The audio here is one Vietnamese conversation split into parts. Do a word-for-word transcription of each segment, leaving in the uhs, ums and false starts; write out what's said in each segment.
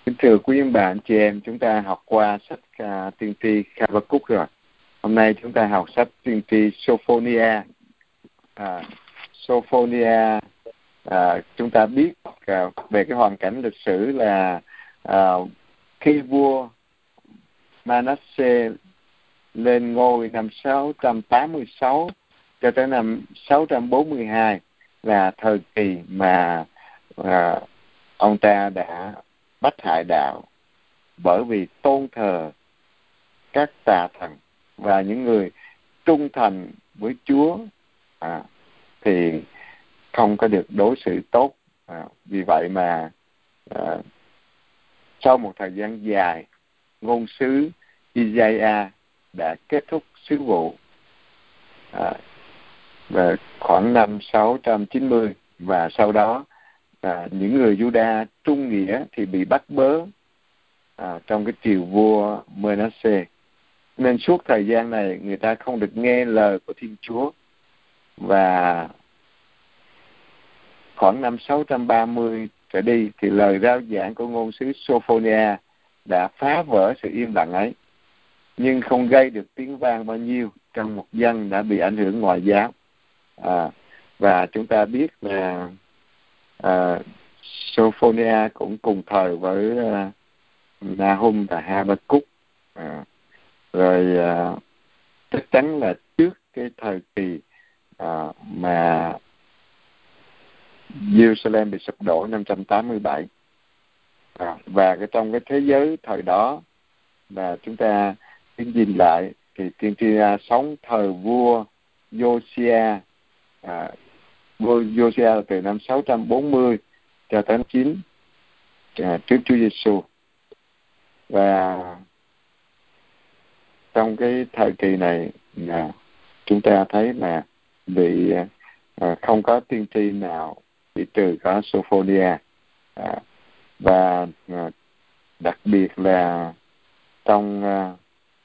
Kính thưa quý ông bà anh chị em, chúng ta học qua sách uh, tiên tri Habakkuk rồi. Hôm nay chúng ta học sách tiên tri Sophonia. À, Sophonia, à, chúng ta biết à, về cái hoàn cảnh lịch sử là à, khi vua Manasseh lên ngôi năm sáu trăm tám mươi sáu cho tới năm sáu trăm bốn mươi hai là thời kỳ mà à, ông ta đã bắt hại đạo bởi vì tôn thờ các tà thần, và những người trung thành với Chúa à, thì không có được đối xử tốt. À, vì vậy mà à, sau một thời gian dài, ngôn sứ Isaiah đã kết thúc sứ vụ à, và khoảng năm sáu trăm chín mươi, và sau đó à, những người Juda trung nghĩa thì bị bắt bớ à, trong cái triều vua Manasseh. Nên suốt thời gian này người ta không được nghe lời của Thiên Chúa, và khoảng năm sáu trăm ba mươi trở đi thì lời rao giảng của ngôn sứ Sophonia đã phá vỡ sự im lặng ấy, nhưng không gây được tiếng vang bao nhiêu trong một dân đã bị ảnh hưởng ngoại giáo. À, và chúng ta biết là à, Sophonia cũng cùng thời với à, Nahum và Habakkuk. À, rồi à, chắc chắn là trước cái thời kỳ à, mà Jerusalem bị sụp đổ năm trăm tám mươi bảy. À, và cái trong cái thế giới thời đó là chúng ta nhìn lại thì tiên tri sống thời vua Josiah. À, vua Josiah là từ năm sáu trăm bốn mươi cho tới chín à, trước Chúa Giêsu. Và trong cái thời kỳ này là chúng ta thấy là bị à, không có tiên tri nào bị trừ có Sophonia. À, và à, đặc biệt là trong à,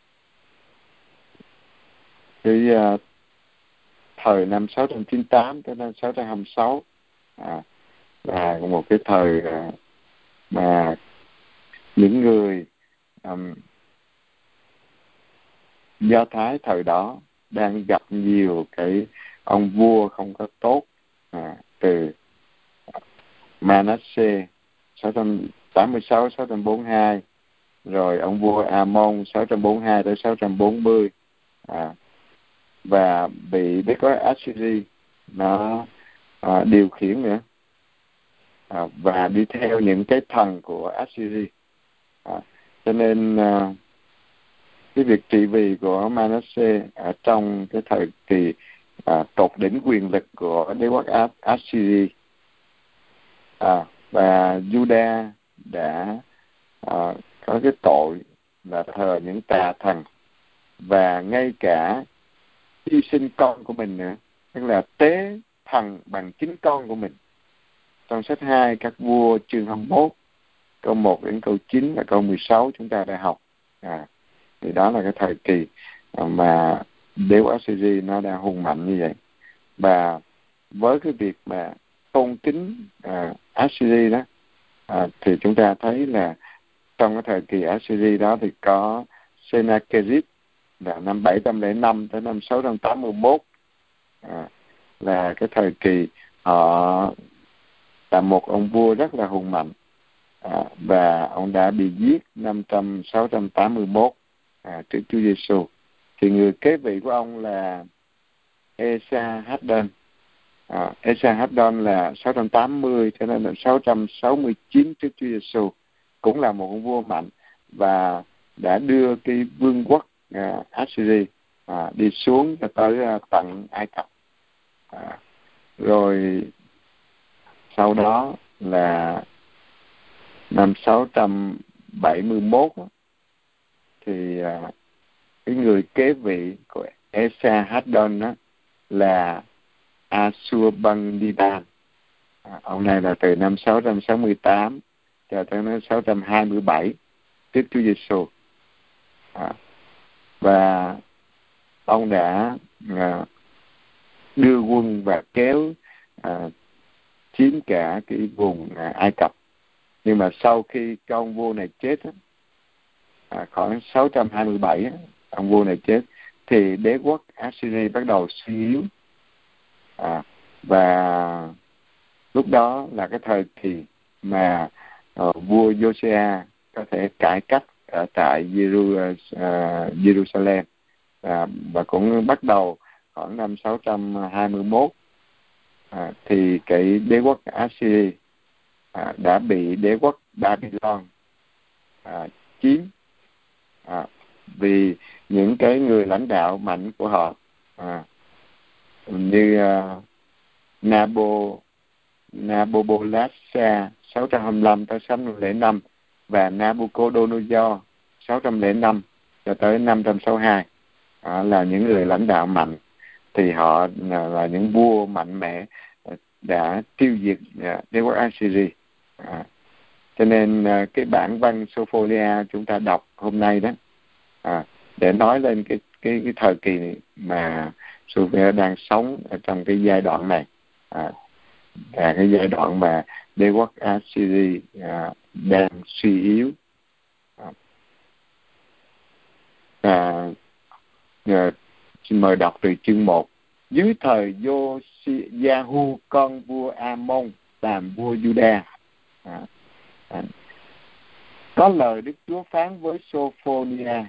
cái à, thời năm sáu trăm chín mươi tám tới năm sáu trăm hai mươi sáu à, là một cái thời à, mà những người um, Do Thái thời đó đang gặp nhiều cái ông vua không có tốt, à, từ Manasseh sáu trăm tám mươi sáu sáu trăm bốn mươi hai, rồi ông vua Amon sáu trăm bốn mươi hai tới sáu trăm bốn mươi, à, và bị đế quốc Assyria nó à, điều khiển nữa, à, và đi theo những cái thần của Assyria. À, cho nên à, cái việc trị vì của Manasseh ở trong cái thời kỳ à, tột đỉnh quyền lực của đế quốc Assyria, à, và Juda đã à, có cái tội là thờ những tà thần, và ngay cả hy sinh con của mình nữa, tức là tế thần bằng chính con của mình. Trong sách hai các vua chương hai mươi mốt câu một đến câu chín và câu mười sáu chúng ta đã học. À, thì đó là cái thời kỳ mà đế quốc Assyria nó đang hùng mạnh như vậy. Và với cái việc mà tôn kính à, Assyria đó, à, thì chúng ta thấy là trong cái thời kỳ Assyria đó thì có Sennacherib là năm bảy trăm lẻ năm tới năm sáu trăm tám mươi mốt, à, là cái thời kỳ họ là một ông vua rất là hùng mạnh, à, và ông đã bị giết năm trăm sáu trăm tám mươi mốt à, trước Chúa Giêsu. Thì người kế vị của ông là Esarhaddon. à, Esarhaddon là sáu trăm tám mươi cho nên là sáu trăm sáu mươi chín trước Chúa Giêsu, cũng là một ông vua mạnh và đã đưa cái vương quốc à, Assyria à, đi xuống cho tới à, tận Ai Cập. À, rồi sau đó là năm sáu trăm bảy mươi mốt thì à, cái người kế vị của Esarhaddon đó là Ashurbanipal. À, ông này là từ năm sáu trăm sáu mươi tám cho tới năm sáu trăm hai mươi bảy trước Chúa Giêsu. À, và ông đã à, đưa quân và kéo à, chiếm cả cái vùng à, Ai Cập. Nhưng mà sau khi cái ông vua này chết á, à, khoảng sáu trăm hai mươi bảy á, ông vua này chết thì đế quốc Assyria bắt đầu suy yếu, à, và lúc đó là cái thời kỳ mà uh, vua Josiah có thể cải cách ở tại Jeru, uh, Jerusalem, à, và cũng bắt đầu khoảng năm sáu trăm hai mươi mốt, à, thì cái đế quốc Assyria à, đã bị đế quốc Babylon à, chiếm, à, vì những cái người lãnh đạo mạnh của họ, à, như uh, Nabo Nabopolassar sáu trăm hai mươi lăm tới sáu trăm lẻ năm và Nabucodonosor sáu trăm lẻ năm cho tới năm trăm sáu mươi hai, à, là những người lãnh đạo mạnh, thì họ là, là những vua mạnh mẽ đã tiêu diệt à, đế quốc Assyria. À, cho nên à, cái bản văn Sophonia chúng ta đọc hôm nay đó, à, để nói lên cái cái cái thời kỳ này mà Sophonia đang sống ở trong cái giai đoạn này, à, là cái giai đoạn mà đế quốc Assyria à, đang suy yếu. À, à, à, xin mời đọc từ chương một. Dưới thời Josiah con vua Amon làm vua Juda, à, à, có lời Đức Chúa phán với Sophonia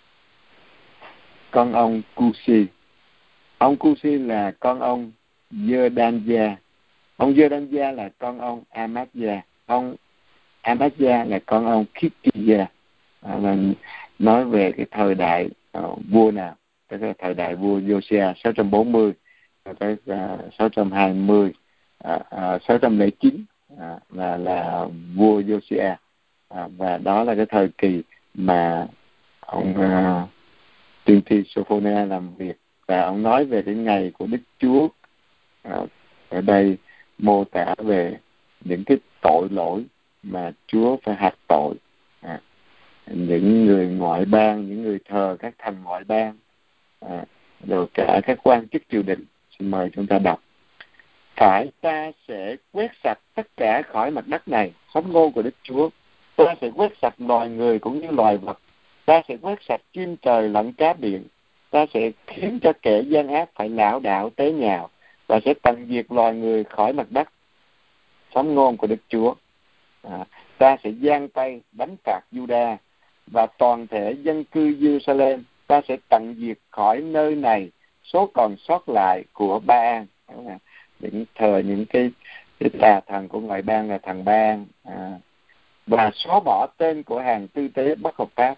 con ông Cusi. Ông Cusi là con ông Giơ-đan-gia. Ông Giơ-đan-gia là con ông Amazia. Ông Amazia là con ông Khikia. À, là nói về cái thời đại uh, vua nào, cái thời đại vua Josiah sáu trăm bốn mươi tới uh, sáu trăm hai mươi, uh, uh, sáu trăm lẻ chín uh, là là vua Josiah, uh, và đó là cái thời kỳ mà ông uh, tiên tri Sophonia làm việc, và ông nói về cái ngày của Đức Chúa. Uh, ở đây mô tả về những cái tội lỗi mà Chúa phải hạch tội, à, những người ngoại bang, những người thờ các thần ngoại bang, à, rồi cả các quan chức triều đình. Xin mời chúng ta đọc. Phải ta sẽ quét sạch tất cả khỏi mặt đất này, sấm ngôn của Đức Chúa. Ta sẽ quét sạch loài người cũng như loài vật. Ta sẽ quét sạch chim trời lẫn cá biển. Ta sẽ khiến cho kẻ gian ác phải lảo đảo tế nhào, và sẽ tận diệt loài người khỏi mặt đất. Sấm ngôn của Đức Chúa. À, ta sẽ giang tay đánh phạt Juda và toàn thể dân cư Jerusalem. Ta sẽ tận diệt khỏi nơi này số còn sót lại của Ba-an. Những thờ những cái, cái tà thần của ngoại bang là thần Ba-an, à, và xóa bỏ tên của hàng tư tế bất hợp pháp.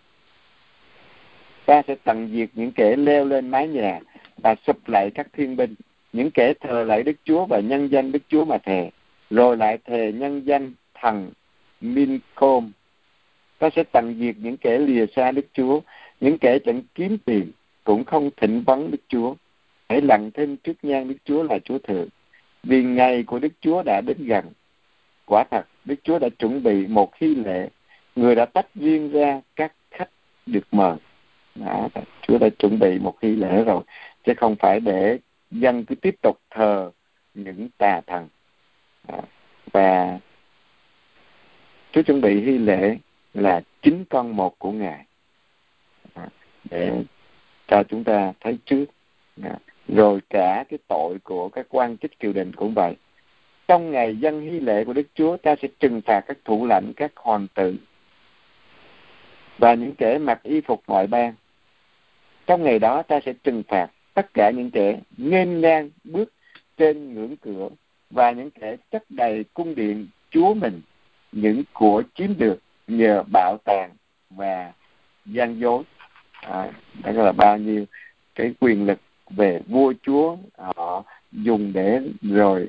Ta sẽ tận diệt những kẻ leo lên mái nhà và sụp lại các thiên binh, những kẻ thờ lại Đức Chúa và nhân danh Đức Chúa mà thề, rồi lại thề nhân danh thần Mincom. Ta sẽ tận diệt những kẻ lìa xa Đức Chúa, những kẻ chẳng kiếm tìm cũng không thỉnh vấn Đức Chúa. Hãy lặng thinh trước nhan Đức Chúa là Chúa thượng, vì ngày của Đức Chúa đã đến gần. Quả thật, Đức Chúa đã chuẩn bị một hy lễ, người đã tách riêng ra các khách được mời. Đó, Chúa đã chuẩn bị một hy lễ rồi, chứ không phải để dân cứ tiếp tục thờ những tà thần. Đó. Và Chúa chuẩn bị hy lễ là chính con một của Ngài, Đó. để cho chúng ta thấy trước. Đó. Rồi cả cái tội của các quan chức triều đình cũng vậy. Trong ngày dân hy lễ của Đức Chúa, ta sẽ trừng phạt các thủ lãnh, các hoàng tử và những kẻ mặc y phục ngoại bang. Trong ngày đó ta sẽ trừng phạt tất cả những kẻ nghênh ngang bước trên ngưỡng cửa và những kẻ chất đầy cung điện Chúa mình, những của chiếm được nhờ bạo tàn và gian dối. À, đó là bao nhiêu cái quyền lực về vua chúa họ dùng để rồi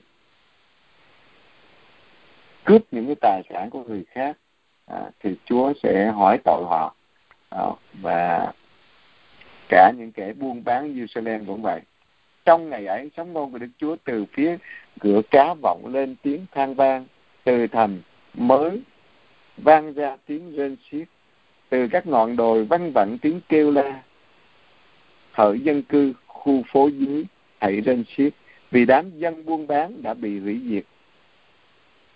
cướp những cái tài sản của người khác, à, thì Chúa sẽ hỏi tội họ. À, và cả những kẻ buôn bán Jerusalem cũng vậy. Trong ngày ấy, sấm ngôn của Đức Chúa từ phía cửa cá vọng lên tiếng than vang, từ thành mới vang ra tiếng rên xiết, từ các ngọn đồi văng vẳng tiếng kêu la. Hỡi dân cư khu phố dưới, hãy rên xiết, vì đám dân buôn bán đã bị hủy diệt.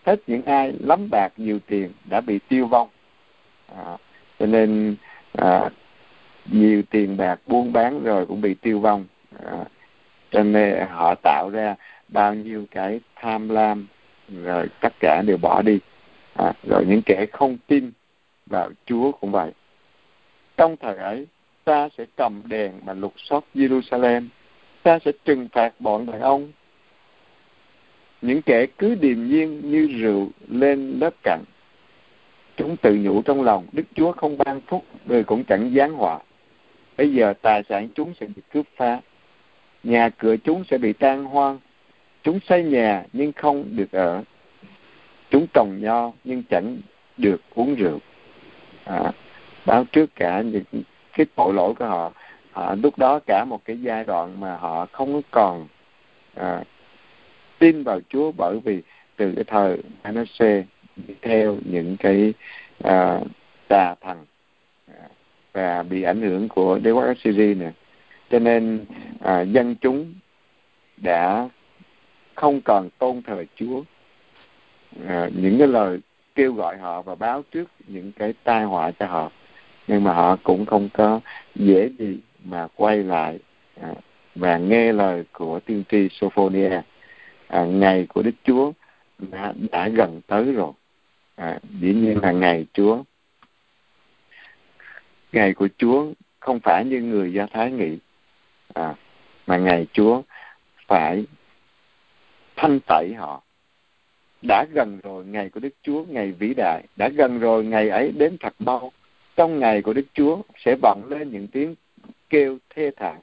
hết những ai lắm bạc nhiều tiền đã bị tiêu vong. À, cho nên à, nhiều tiền bạc buôn bán rồi cũng bị tiêu vong. À, cho nên họ tạo ra bao nhiêu cái tham lam, rồi tất cả đều bỏ đi. À, rồi những kẻ không tin vào Chúa cũng vậy. Trong thời ấy, ta sẽ cầm đèn mà lục soát Jerusalem, ta sẽ trừng phạt bọn đàn ông, những kẻ cứ điềm nhiên như rượu lên lớp cạn. Chúng tự nhủ trong lòng, Đức Chúa không ban phúc, người cũng chẳng giáng họa. Bây giờ tài sản chúng sẽ bị cướp phá, nhà cửa chúng sẽ bị tan hoang. Chúng xây nhà nhưng không được ở, chúng trồng nho nhưng chẳng được uống rượu. À, báo trước cả những cái tội lỗi của họ. Họ lúc đó cả một cái giai đoạn mà họ không còn à, tin vào Chúa, bởi vì từ cái thời Manasseh đi theo những cái à, tà thần à, và bị ảnh hưởng của đế quốc Assyria này, cho nên à, dân chúng đã không còn tôn thờ Chúa. À, những cái lời kêu gọi họ và báo trước những cái tai họa cho họ, nhưng mà họ cũng không có dễ gì mà quay lại à, và nghe lời của tiên tri Sophonia. À, ngày của Đức Chúa đã, đã gần tới rồi. À, dĩ nhiên là ngày Chúa, ngày của Chúa không phải như người Do Thái nghĩ, à, mà ngày Chúa phải thanh tẩy họ. Đã gần rồi, ngày của Đức Chúa, ngày vĩ đại, đã gần rồi, ngày ấy đến thật mau. Trong ngày của Đức Chúa sẽ vọng lên những tiếng kêu thê thảm.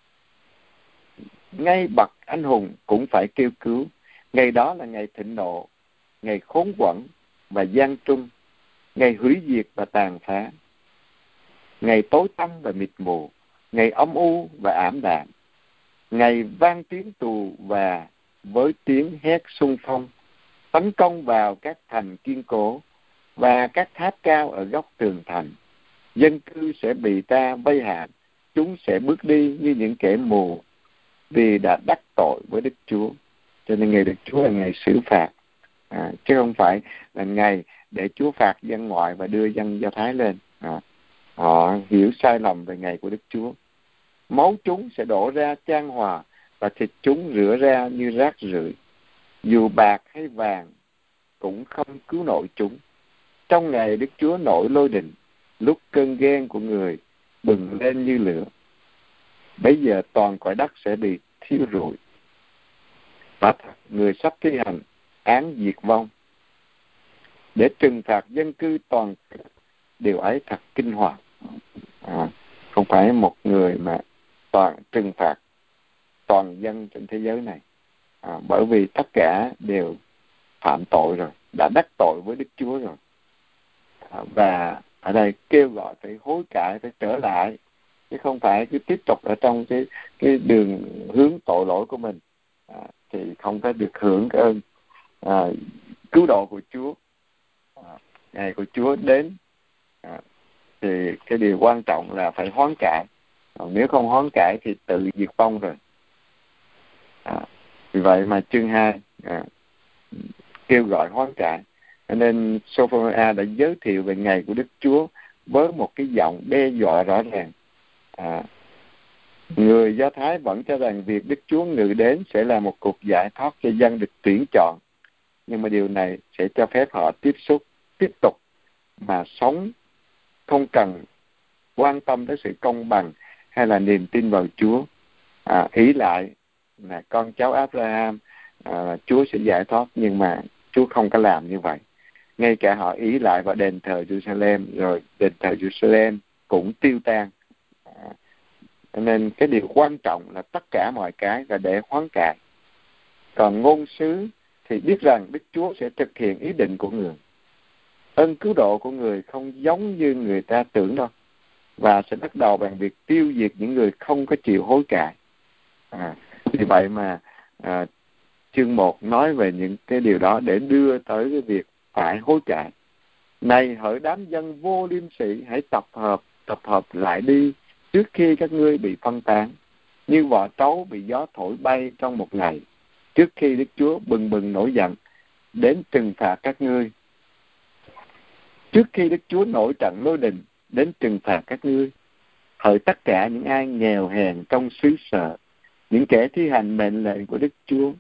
Ngay bậc anh hùng cũng phải kêu cứu. Ngày đó là ngày thịnh nộ, ngày khốn quẫn và gian trung, ngày hủy diệt và tàn phá, ngày tối tăm và mịt mù, ngày âm u và ảm đạm, ngày vang tiếng tù và với tiếng hét xung phong, tấn công vào các thành kiên cố và các tháp cao ở góc tường thành. Dân cư sẽ bị ta vây hãm, chúng sẽ bước đi như những kẻ mù, vì đã đắc tội với Đức Chúa. Cho nên ngày Đức Chúa là ngày xử phạt, à, chứ không phải là ngày để Chúa phạt dân ngoại và đưa dân Do Thái lên. À, họ hiểu sai lầm về ngày của Đức Chúa. Máu chúng sẽ đổ ra chan hòa và thịt chúng rửa ra như rác rưởi. Dù bạc hay vàng cũng không cứu nổi chúng. Trong ngày Đức Chúa nổi lôi đình, lúc cơn ghen của người bừng lên như lửa, bây giờ toàn cõi đất sẽ bị thiêu rụi. Và thật, người sắp thi hành án diệt vong để trừng phạt dân cư toàn. Điều ấy thật kinh hoàng. À, không phải một người mà toàn trừng phạt toàn dân trên thế giới này, à, bởi vì tất cả đều phạm tội rồi, đã đắc tội với Đức Chúa rồi. À, và ở đây kêu gọi phải hối cải, phải trở lại, chứ không phải cứ tiếp tục ở trong cái cái đường hướng tội lỗi của mình, à, thì không có được hưởng cái ơn à, cứu độ của Chúa. À, ngày của Chúa đến, à, thì cái điều quan trọng là phải hoán cải. Còn nếu không hoán cải thì tự diệt vong rồi. À, vì vậy mà chương hai à, kêu gọi hoán cải. Cho nên Sophonia đã giới thiệu về ngày của Đức Chúa với một cái giọng đe dọa rõ ràng. À, người Do Thái vẫn cho rằng việc Đức Chúa ngự đến sẽ là một cuộc giải thoát cho dân được tuyển chọn, nhưng mà điều này sẽ cho phép họ tiếp xúc, tiếp tục mà sống, không cần quan tâm tới sự công bằng hay là niềm tin vào Chúa. À, ý lại là con cháu Abraham, à, Chúa sẽ giải thoát, nhưng mà Chúa không có làm như vậy. Ngay cả họ ý lại vào đền thờ Jerusalem, rồi đền thờ Jerusalem cũng tiêu tan. À, nên cái điều quan trọng là tất cả mọi cái là để hoán cải. Còn ngôn sứ thì biết rằng Đức Chúa sẽ thực hiện ý định của người. Ơn cứu độ của người không giống như người ta tưởng đâu, và sẽ bắt đầu bằng việc tiêu diệt những người không có chịu hối cải. À, vì vậy mà à, chương một nói về những cái điều đó để đưa tới cái việc phải hối cải. Này hỡi đám dân vô liêm sỉ, hãy tập hợp, tập hợp lại đi trước khi các ngươi bị phân tán, như vỏ trấu bị gió thổi bay trong một ngày, trước khi Đức Chúa bừng bừng nổi giận đến trừng phạt các ngươi. Trước khi Đức Chúa nổi trận lôi đình đến trừng phạt các ngươi, hỡi tất cả những ai nghèo hèn trong xứ sở, những kẻ thi hành mệnh lệnh của Đức Chúa,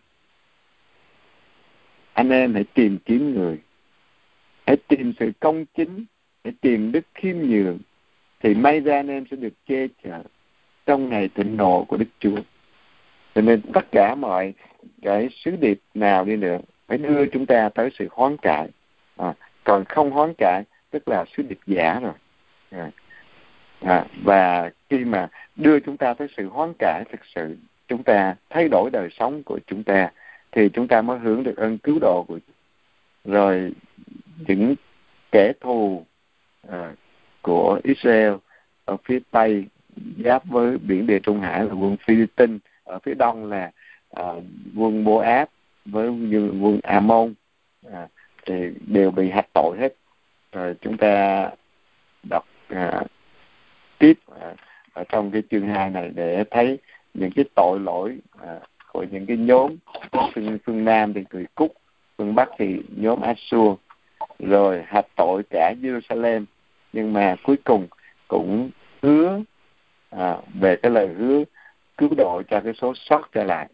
anh em hãy tìm kiếm người, hãy tìm sự công chính, hãy tìm đức khiêm nhường, thì may ra anh em sẽ được che chở trong ngày thịnh nộ của Đức Chúa. Cho nên tất cả mọi cái sứ điệp nào đi nữa phải đưa chúng ta tới sự hoán cải. À, còn không hoán cải tức là sứ điệp giả rồi. À, à, và khi mà đưa chúng ta tới sự hoán cải thực sự, chúng ta thay đổi đời sống của chúng ta, thì chúng ta mới hưởng được ơn cứu độ của rồi. Những kẻ thù à, của Israel ở phía Tây giáp với biển Địa Trung Hải là quân Philippines, ở phía đông là à, quân Moab với quân Ammon, à, thì đều bị hạch tội hết. Rồi chúng ta đọc à, tiếp à, ở trong cái chương hai này để thấy những cái tội lỗi à, của những cái nhóm phương, phương Nam thì người Cúc, phương Bắc thì nhóm Assur, rồi hạch tội cả Jerusalem, nhưng mà cuối cùng cũng hứa à, về cái lời hứa cứu độ cho cái số sót trở lại.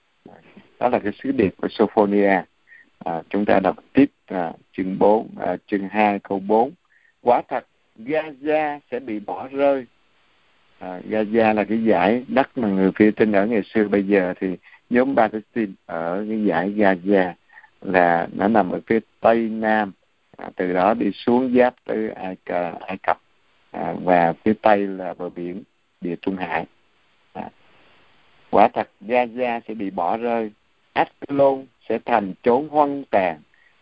Đó là cái sứ điệp của Sophonia. À, chúng ta đọc tiếp à, chương bốn, à, chương hai câu bốn. Quả thật Gaza sẽ bị bỏ rơi. À, Gaza là cái dải đất mà người Phi-linh ở ngày xưa. Bây giờ thì nhóm Palestine ở cái dải Gaza là nó nằm ở phía tây nam, à, từ đó đi xuống giáp tới Ai, Ai Cập, à, và phía tây là bờ biển Địa Trung Hải. À, quả thật Gaza sẽ bị bỏ rơi, Askelon sẽ thành chốn hoang tàn,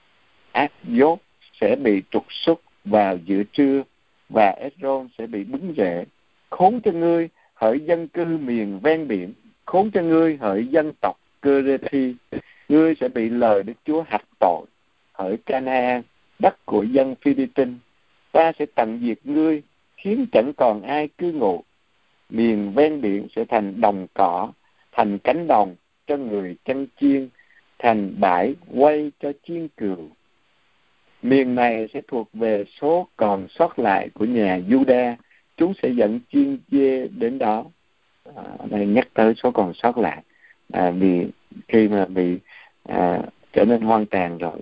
Asdod sẽ bị trục xuất vào giữa trưa, và Ekron sẽ bị bứng rễ. Khốn cho ngươi hỡi dân cư miền ven biển, khốn cho ngươi hỡi dân tộc Cơ-rê-thi, ngươi sẽ bị lời Đức Chúa hạch tội. Hỡi Canaan, đất của dân Phi-li-tinh, ta sẽ tận diệt ngươi, khiến chẳng còn ai cư ngụ. Miền ven biển sẽ thành đồng cỏ, thành cánh đồng cho người chăn chiên, thành bãi quay cho chiên cừu. Miền này sẽ thuộc về số còn sót lại của nhà Juda, chúng sẽ dẫn chiên dê đến đó. À, đây nhắc tới số còn sót lại, à, vì khi mà bị à, trở nên hoang tàn rồi,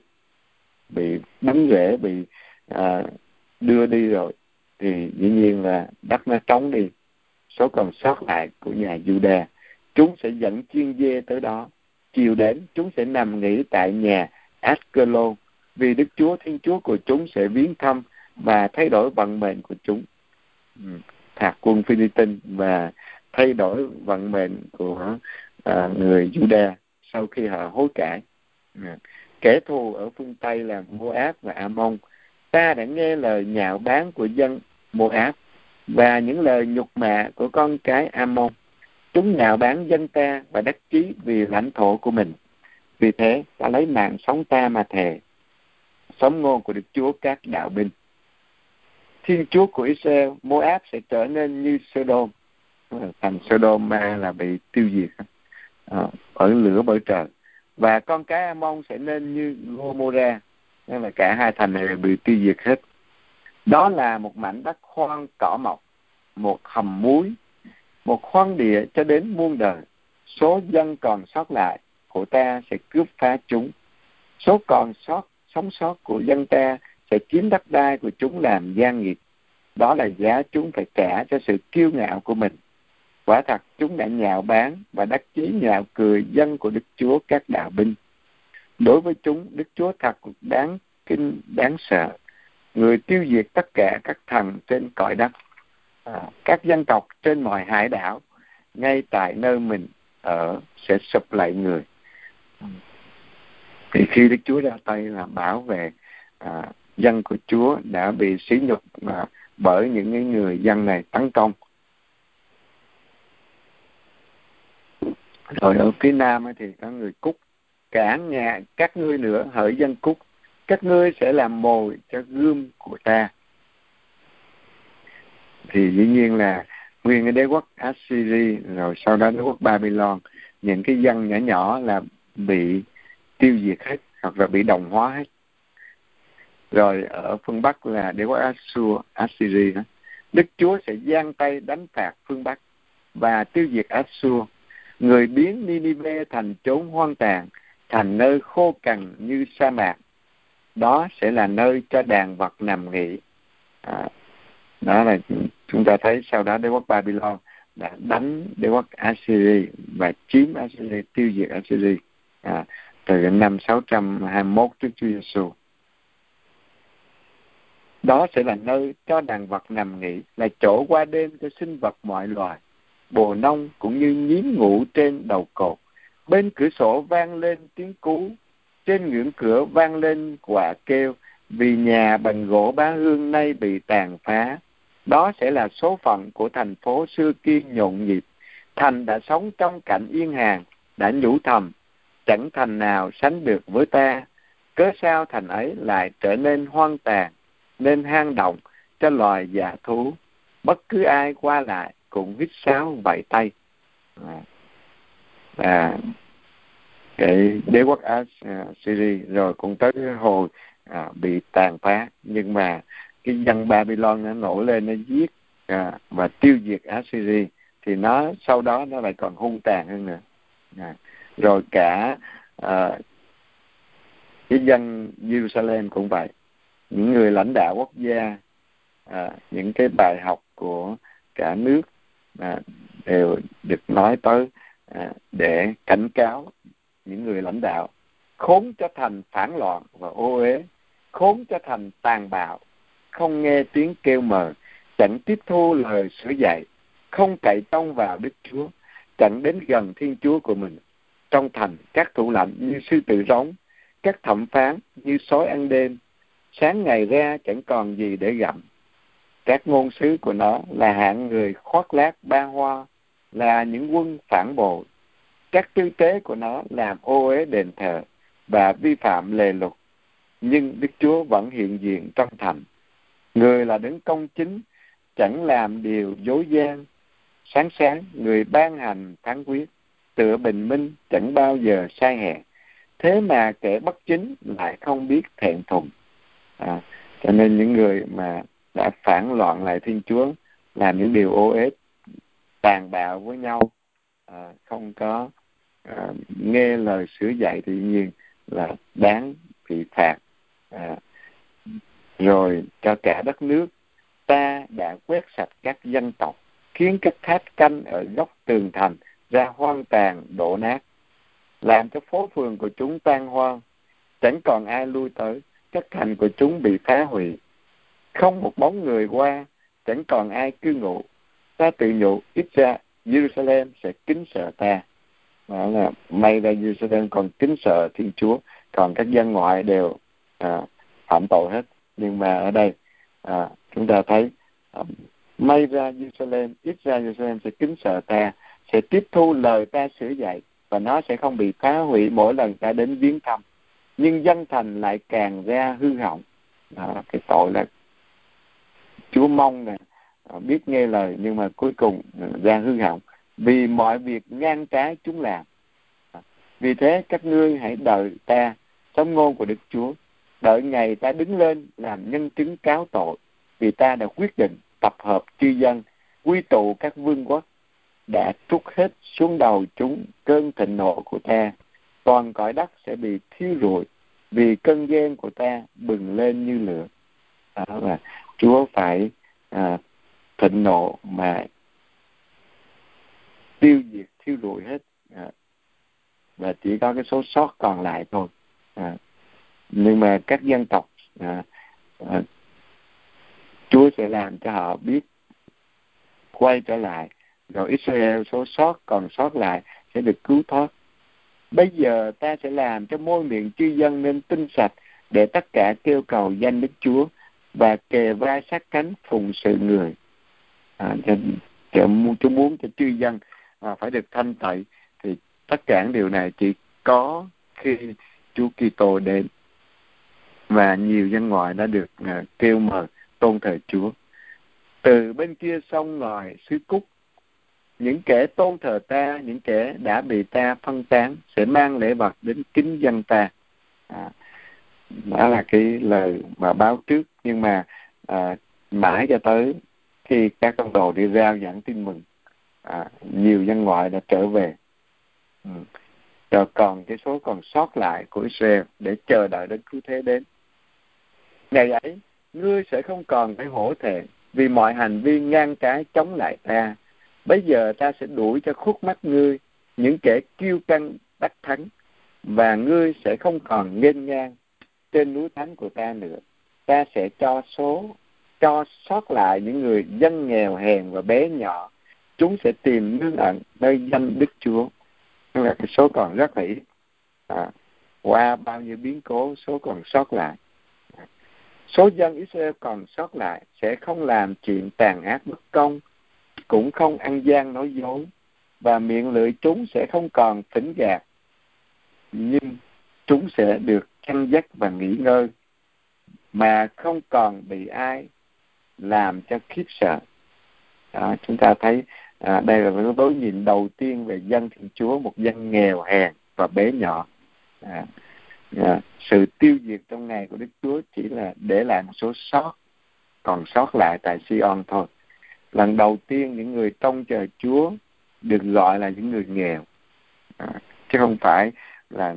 bị bắn rễ, bị à, đưa đi rồi, thì dĩ nhiên là đất nó trống đi. Số còn sót lại của nhà Juda, chúng sẽ dẫn chiên dê tới đó. Chiều đến, chúng sẽ nằm nghỉ tại nhà Askelon, vì Đức Chúa Thiên Chúa của chúng sẽ viếng thăm và thay đổi vận mệnh của chúng. Ừ. Thạc quân Phi-li-tinh và thay đổi vận mệnh của à, người Juda sau khi họ hối cải. Ừ. Kẻ thù ở phương Tây là Moab và Ammon, ta đã nghe lời nhạo báng của dân Moab và những lời nhục mạ của con cái Ammon. Chúng nhạo báng dân ta và đắc chí vì lãnh thổ của mình. Vì thế ta lấy mạng sống ta mà thề, sống ngôn của Đức Chúa các đạo binh. Thiên Chúa của Israel, Moab sẽ trở nên như Sodom. Thành Sodoma là bị tiêu diệt à, ở lửa bởi trời. Và con cái Ammon sẽ nên như Gomorrah, nên là cả hai thành này bị tiêu diệt hết. Đó là một mảnh đất hoang cỏ mọc, một hầm muối, một khoáng địa cho đến muôn đời. Số dân còn sót lại của ta sẽ cướp phá chúng. Số còn sót sống sót của dân ta sẽ chiếm đất đai của chúng làm gian nghiệp. Đó là giá chúng phải trả cho sự kiêu ngạo của mình. Quả thật chúng đã nhạo báng và đắc chí nhạo cười dân của Đức Chúa các đạo binh. Đối với chúng, Đức Chúa thật đáng kinh đáng sợ, người tiêu diệt tất cả các thần trên cõi đất, à, các dân tộc trên mọi hải đảo, ngay tại nơi mình ở sẽ sụp lại người. Thì khi Đức Chúa ra tay là bảo vệ à, dân của Chúa đã bị sỉ nhục à, bởi những người dân này tấn công. Rồi ở phía Nam thì có người Cúc, cả nhà các ngươi nữa hỡi dân Cúc, các ngươi sẽ làm mồi cho gươm của ta. Thì dĩ nhiên là nguyên cái đế quốc Assyria, rồi sau đó đế quốc Babylon, những cái dân nhỏ nhỏ là bị tiêu diệt hết. hoặc là bị đồng hóa hết. Rồi ở phương Bắc là đế quốc Assur, Assyria, Đức Chúa sẽ giang tay đánh phạt phương Bắc và tiêu diệt Assur. Người biến Ninive thành chốn hoang tàn, thành nơi khô cằn như sa mạc. Đó sẽ là nơi cho đàn vật nằm nghỉ. À, đó là chúng ta thấy sau đó đế quốc Babylon đã đánh đế quốc Assyria và chiếm Assyria, tiêu diệt Assyria à, từ năm sáu trăm hai mươi mốt trước Chúa Giêsu. Đó sẽ là nơi cho đàn vật nằm nghỉ, là chỗ qua đêm cho sinh vật mọi loài. Bồ nông cũng như nhím ngủ trên đầu cột. Bên cửa sổ vang lên tiếng cú, trên ngưỡng cửa vang lên quạ kêu, vì nhà bằng gỗ bá hương nay bị tàn phá. Đó sẽ là số phận của thành phố xưa kia nhộn nhịp. Thành đã sống trong cảnh yên hàng, đã nhủ thầm, chẳng thành nào sánh được với ta. Cớ sao thành ấy lại trở nên hoang tàn, nên hang động cho loài dạ thú. Bất cứ ai qua lại cũng huýt sáo vẫy tay. À, à, cái đế quốc Assyria rồi cũng tới cái hồi à, bị tàn phá, nhưng mà cái dân Babylon nó nổi lên, nó giết à, và tiêu diệt Assyria, thì nó sau đó nó lại còn hung tàn hơn nữa. À, rồi cả à, cái dân Jerusalem cũng vậy. Những người lãnh đạo quốc gia, à, những cái bài học của cả nước à, đều được nói tới à, để cảnh cáo những người lãnh đạo. Khốn cho thành phản loạn và ô uế, khốn cho thành tàn bạo, không nghe tiếng kêu mời, chẳng tiếp thu lời sửa dạy, không cậy trông vào Đức Chúa, chẳng đến gần Thiên Chúa của mình. Trong thành các thủ lãnh như sư tử rống, các thẩm phán như sói ăn đêm, sáng ngày ra chẳng còn gì để gặm. Các ngôn sứ của nó là hạng người khoác lác ba hoa, là những quân phản bội. Các tư tế của nó làm ô uế đền thờ và vi phạm lề luật, nhưng Đức Chúa vẫn hiện diện trong thành. Người là đấng công chính, chẳng làm điều dối gian. Sáng sáng người ban hành phán quyết, tựa bình minh chẳng bao giờ sai hẹn. Thế mà kẻ bất chính lại không biết thẹn thùng. À, cho nên những người mà đã phản loạn lại Thiên Chúa, làm những điều ô uế, tàn bạo với nhau, à, không có à, nghe lời sửa dạy, tự nhiên là đáng bị phạt. À, rồi cho cả đất nước, ta đã quét sạch các dân tộc, khiến các tháp canh ở góc tường thành ra hoang tàn đổ nát, làm cho phố phường của chúng tan hoang, chẳng còn ai lui tới. Các thành của chúng bị phá hủy, không một bóng người qua, chẳng còn ai cư ngụ. Ta tự nhủ, ít ra Jerusalem sẽ kính sợ ta. Đó là may ra Jerusalem còn kính sợ Thiên Chúa, còn các dân ngoại đều à, phạm tội hết. Nhưng mà ở đây à, chúng ta thấy à, may ra Jerusalem, ít ra Jerusalem sẽ kính sợ ta, sẽ tiếp thu lời ta sửa dạy, và nó sẽ không bị phá hủy mỗi lần ta đến viếng thăm. Nhưng dân thành lại càng ra hư hỏng. Đó, cái tội là Chúa mong nè, biết nghe lời, nhưng mà cuối cùng ra hư hỏng vì mọi việc ngang trái chúng làm. Vì thế các ngươi hãy đợi ta, sống ngôn của Đức Chúa, đợi ngày ta đứng lên làm nhân chứng cáo tội, vì ta đã quyết định tập hợp chư dân, quy tụ các vương quốc, đã trút hết xuống đầu chúng cơn thịnh nộ của ta. Toàn cõi đất sẽ bị thiêu rụi, vì cơn ghen của ta bừng lên như lửa. Đó là Chúa phải à, thịnh nộ mà tiêu diệt, thiêu rụi hết, à, và chỉ có cái số sót còn lại thôi. À, nhưng mà các dân tộc à, à, Chúa sẽ làm cho họ biết quay trở lại, rồi Israel số sót còn sót lại sẽ được cứu thoát. Bây giờ ta sẽ làm cho môi miệng chư dân nên tinh sạch, để tất cả kêu cầu danh Đức Chúa và kề vai sát cánh phụng sự người. À, cho, cho, cho muốn cho chư dân à, phải được thanh tẩy, thì tất cả điều này chỉ có khi Chúa Kitô đến và nhiều dân ngoại đã được à, kêu mời tôn thờ Chúa. Từ bên kia sông ngòi xứ Cúc, những kẻ tôn thờ ta, những kẻ đã bị ta phân tán sẽ mang lễ vật đến kính dân ta. À, đó là cái lời mà báo trước. Nhưng mà à, mãi cho tới khi các tông đồ đi rao giảng tin mừng, à, nhiều dân ngoại đã trở về. Ừ. Rồi còn cái số còn sót lại của Israel để chờ đợi đến cứu thế đến. Ngày ấy, ngươi sẽ không còn phải hổ thẹn vì mọi hành vi ngang trái chống lại ta. Bây giờ ta sẽ đuổi cho khuất mắt ngươi những kẻ kiêu căng đắc thắng, và ngươi sẽ không còn nghênh ngang trên núi thánh của ta nữa. Ta sẽ cho số cho sót lại những người dân nghèo hèn và bé nhỏ. Chúng sẽ tìm nương ẩn nơi danh Đức Chúa. Tức là cái số còn rất là ít. À, qua bao nhiêu biến cố, số còn sót lại. Số dân Israel còn sót lại sẽ không làm chuyện tàn ác bất công, cũng không ăn gian nói dối, và miệng lưỡi chúng sẽ không còn phỉnh gạt, nhưng chúng sẽ được chăn dắt và nghỉ ngơi, mà không còn bị ai làm cho khiếp sợ. Đó, chúng ta thấy à, đây là cái đối nhìn đầu tiên về dân Thiên Chúa, một dân nghèo hèn và bé nhỏ. À, à, sự tiêu diệt trong ngày của Đức Chúa chỉ là để lại một số sót còn sót lại tại Sion thôi. Lần đầu tiên những người trông chờ Chúa được gọi là những người nghèo, à, chứ không phải là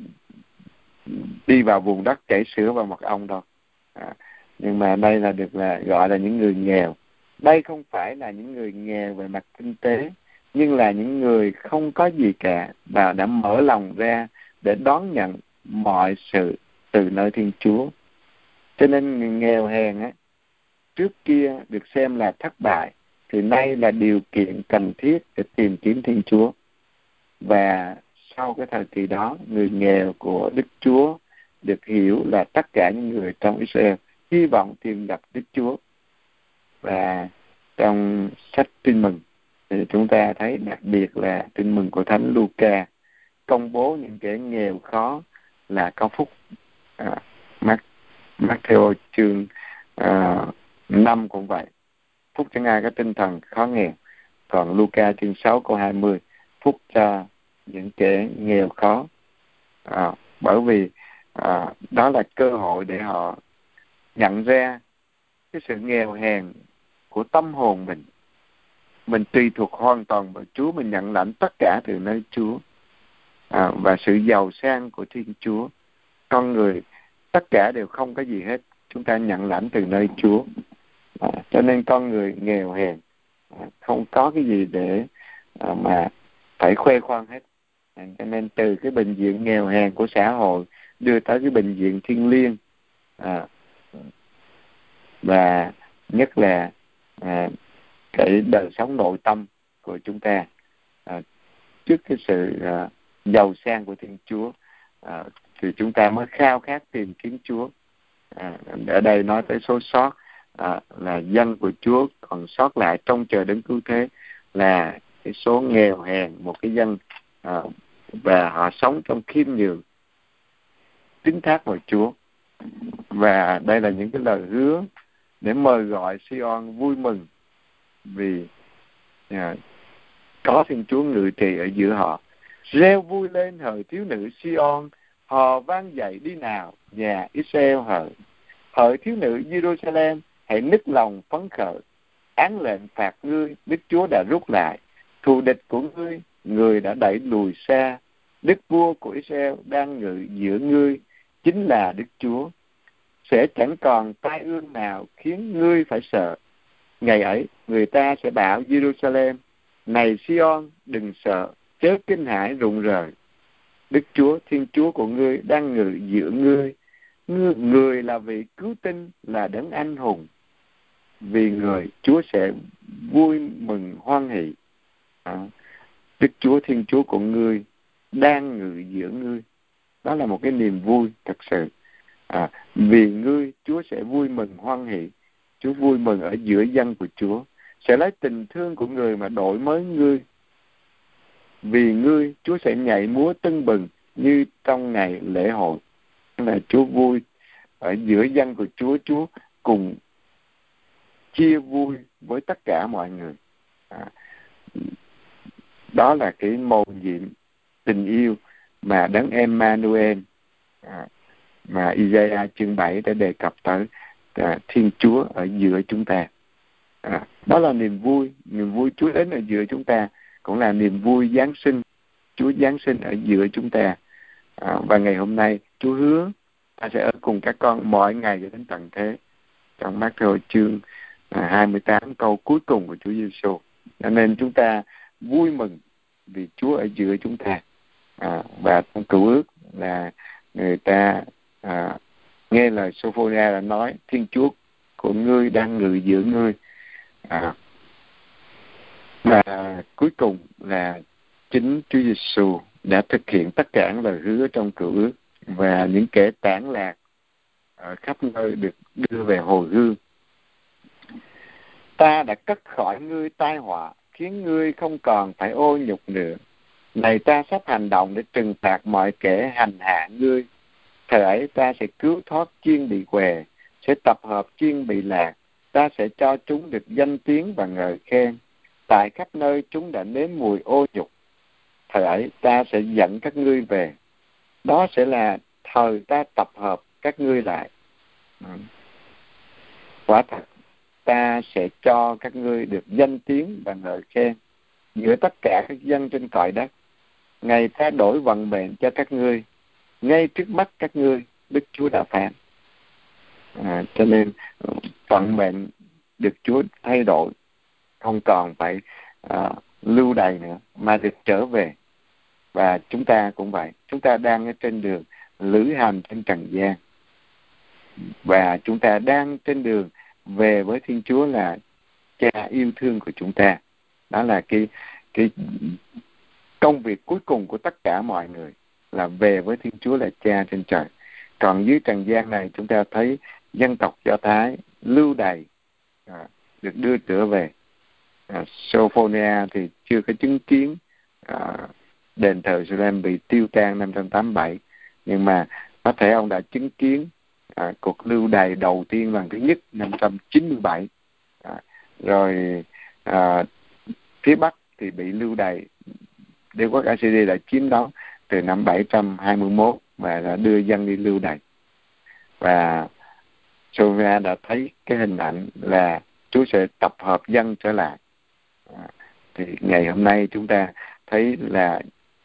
đi vào vùng đất chảy sữa và mật ong đâu. À, nhưng mà đây là được là gọi là những người nghèo. Đây không phải là những người nghèo về mặt kinh tế, nhưng là những người không có gì cả và đã mở lòng ra để đón nhận mọi sự từ nơi Thiên Chúa. Cho nên người nghèo hèn á, trước kia được xem là thất bại, thì nay là điều kiện cần thiết để tìm kiếm Thiên Chúa. Và sau cái thời kỳ đó, người nghèo của Đức Chúa được hiểu là tất cả những người trong Israel hy vọng tìm gặp Đức Chúa. Và trong sách Tin Mừng thì chúng ta thấy đặc biệt là Tin Mừng của Thánh Luca công bố những kẻ nghèo khó là có phúc. à, Matthew chương à, năm cũng vậy, phúc cho ai có tinh thần khó nghèo. Còn Luca chương sáu câu hai mươi, phúc cho những kẻ nghèo khó. À, bởi vì à, đó là cơ hội để họ nhận ra cái sự nghèo hèn của tâm hồn mình. Mình tùy thuộc hoàn toàn vào Chúa, mình nhận lãnh tất cả từ nơi Chúa, à, và sự giàu sang của Thiên Chúa. Con người tất cả đều không có gì hết, chúng ta nhận lãnh từ nơi Chúa. À, cho nên con người nghèo hèn, à, không có cái gì để à, mà phải khoe khoang hết. À, cho nên từ cái bệnh viện nghèo hèn của xã hội đưa tới cái bệnh viện thiêng liêng, à, và nhất là à, cái đời sống nội tâm của chúng ta, à, trước cái sự à, giàu sang của Thiên Chúa, à, thì chúng ta mới khao khát tìm kiếm Chúa. À, ở đây nói tới số sót, à, là dân của Chúa còn sót lại trông chờ đến cứu thế, là cái số nghèo hèn một cái dân, à, và họ sống trong khiêm nhường, tín thác vào Chúa. Và đây là những cái lời hứa để mời gọi Sion vui mừng vì à, có Thiên Chúa ngự trị ở giữa họ. Reo vui lên hỡi thiếu nữ Sion, hò vang dậy đi nào nhà Israel hỡi. Hỡi thiếu nữ Jerusalem, hãy nức lòng phấn khởi. Án lệnh phạt ngươi, Đức Chúa đã rút lại. Thù địch của ngươi, người đã đẩy lùi xa. Đức vua của Israel đang ngự giữa ngươi, chính là Đức Chúa. Sẽ chẳng còn tai ương nào khiến ngươi phải sợ. Ngày ấy, người ta sẽ bảo Jerusalem, này Sion, đừng sợ, chớ kinh hãi rụng rời. Đức Chúa, Thiên Chúa của ngươi đang ngự giữa ngươi. Ngươi, người là vị cứu tinh, là đấng anh hùng. Vì người, Chúa sẽ vui mừng hoan hỷ. À, Đức Chúa, Thiên Chúa của ngươi đang ngự giữa ngươi. Đó là một cái niềm vui thật sự. À, vì ngươi, Chúa sẽ vui mừng hoan hỷ. Chúa vui mừng ở giữa dân của Chúa, sẽ lấy tình thương của người mà đổi mới ngươi. Vì ngươi, Chúa sẽ nhảy múa tưng bừng như trong ngày lễ hội. Đó là Chúa vui ở giữa dân của Chúa. Chúa cùng chia vui với tất cả mọi người. À, đó là cái mầu nhiệm tình yêu mà đấng Emmanuel, à, mà Isaiah chương bảy đã đề cập tới à, Thiên Chúa ở giữa chúng ta. À, đó là niềm vui, niềm vui Chúa đến ở giữa chúng ta, cũng là niềm vui Giáng sinh, Chúa Giáng sinh ở giữa chúng ta. À, và ngày hôm nay Chúa hứa ta sẽ ở cùng các con mọi ngày cho đến tận thế, trong Mác-thơ chương à, hai mươi tám câu cuối cùng của Chúa Giêsu. Cho nên chúng ta vui mừng vì Chúa ở giữa chúng ta. À, và trong Cựu Ước là người ta à, nghe lời Sophonia đã nói, Thiên Chúa của ngươi đang ngự giữa ngươi. À, và cuối cùng là chính Chúa Giêsu đã thực hiện tất cả những lời hứa trong Cựu Ước, và những kẻ tản lạc ở khắp nơi được đưa về hồi hương. Ta đã cất khỏi ngươi tai họa, khiến ngươi không còn phải ô nhục nữa. Này, ta sắp hành động để trừng phạt mọi kẻ hành hạ ngươi. Thời ấy ta sẽ cứu thoát chiên bị què, sẽ tập hợp chiên bị lạc. Ta sẽ cho chúng được danh tiếng và ngợi khen. Tại khắp nơi chúng đã nếm mùi ô nhục. Thời ấy ta sẽ dẫn các ngươi về. Đó sẽ là thời ta tập hợp các ngươi lại. Quả thật, ta sẽ cho các ngươi được danh tiếng và ngợi khen giữa tất cả các dân trên cõi đất. Ngày ta đổi vận mệnh cho các ngươi, ngay trước mắt các ngươi, Đức Chúa đã phán. À, cho nên vận mệnh được Chúa thay đổi, không còn phải à, lưu đày nữa, mà được trở về. Và chúng ta cũng vậy, chúng ta đang ở trên đường lữ hành trên trần gian, và chúng ta đang trên đường về với Thiên Chúa là Cha yêu thương của chúng ta. Đó là cái cái công việc cuối cùng của tất cả mọi người, là về với Thiên Chúa là Cha trên trời. Còn dưới trần gian này chúng ta thấy dân tộc Do Thái lưu đày à, được đưa trở về. à, Sophonia thì chưa có chứng kiến à, đền thờ Jerusalem bị tiêu tan năm trăm tám mươi bảy, nhưng mà có thể ông đã chứng kiến à, cuộc lưu đày đầu tiên lần thứ nhất năm trăm chín mươi bảy. à, rồi à, phía Bắc thì bị lưu đày, Đế quốc Assyria đã chiếm đóng từ năm bảy trăm hai mươi mốt và đã đưa dân đi lưu đày. Và Sophonia đã thấy cái hình ảnh là Chúa sẽ tập hợp dân trở lại. à, thì ngày hôm nay chúng ta thấy là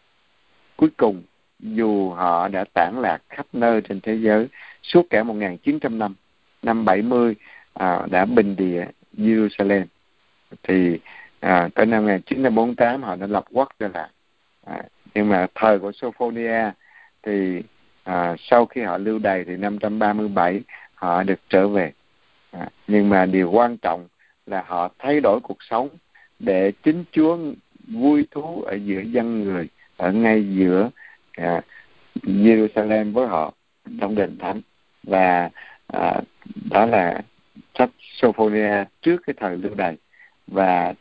cuối cùng, dù họ đã tản lạc khắp nơi trên thế giới suốt cả một nghìn chín trăm năm, năm bảy mươi à, đã bình địa Jerusalem, thì à, tới năm một nghìn chín trăm bốn mươi tám họ đã lập quốc trở lại. À, nhưng mà thời của Sophonia thì à, sau khi họ lưu đày thì năm trăm ba mươi bảy họ được trở về. À, nhưng mà điều quan trọng là họ thay đổi cuộc sống để chính Chúa vui thú ở giữa dân người, ở ngay giữa à, Jerusalem với họ trong đền thánh. Và à, đó là sách Sophonia trước cái thời lưu đày. Và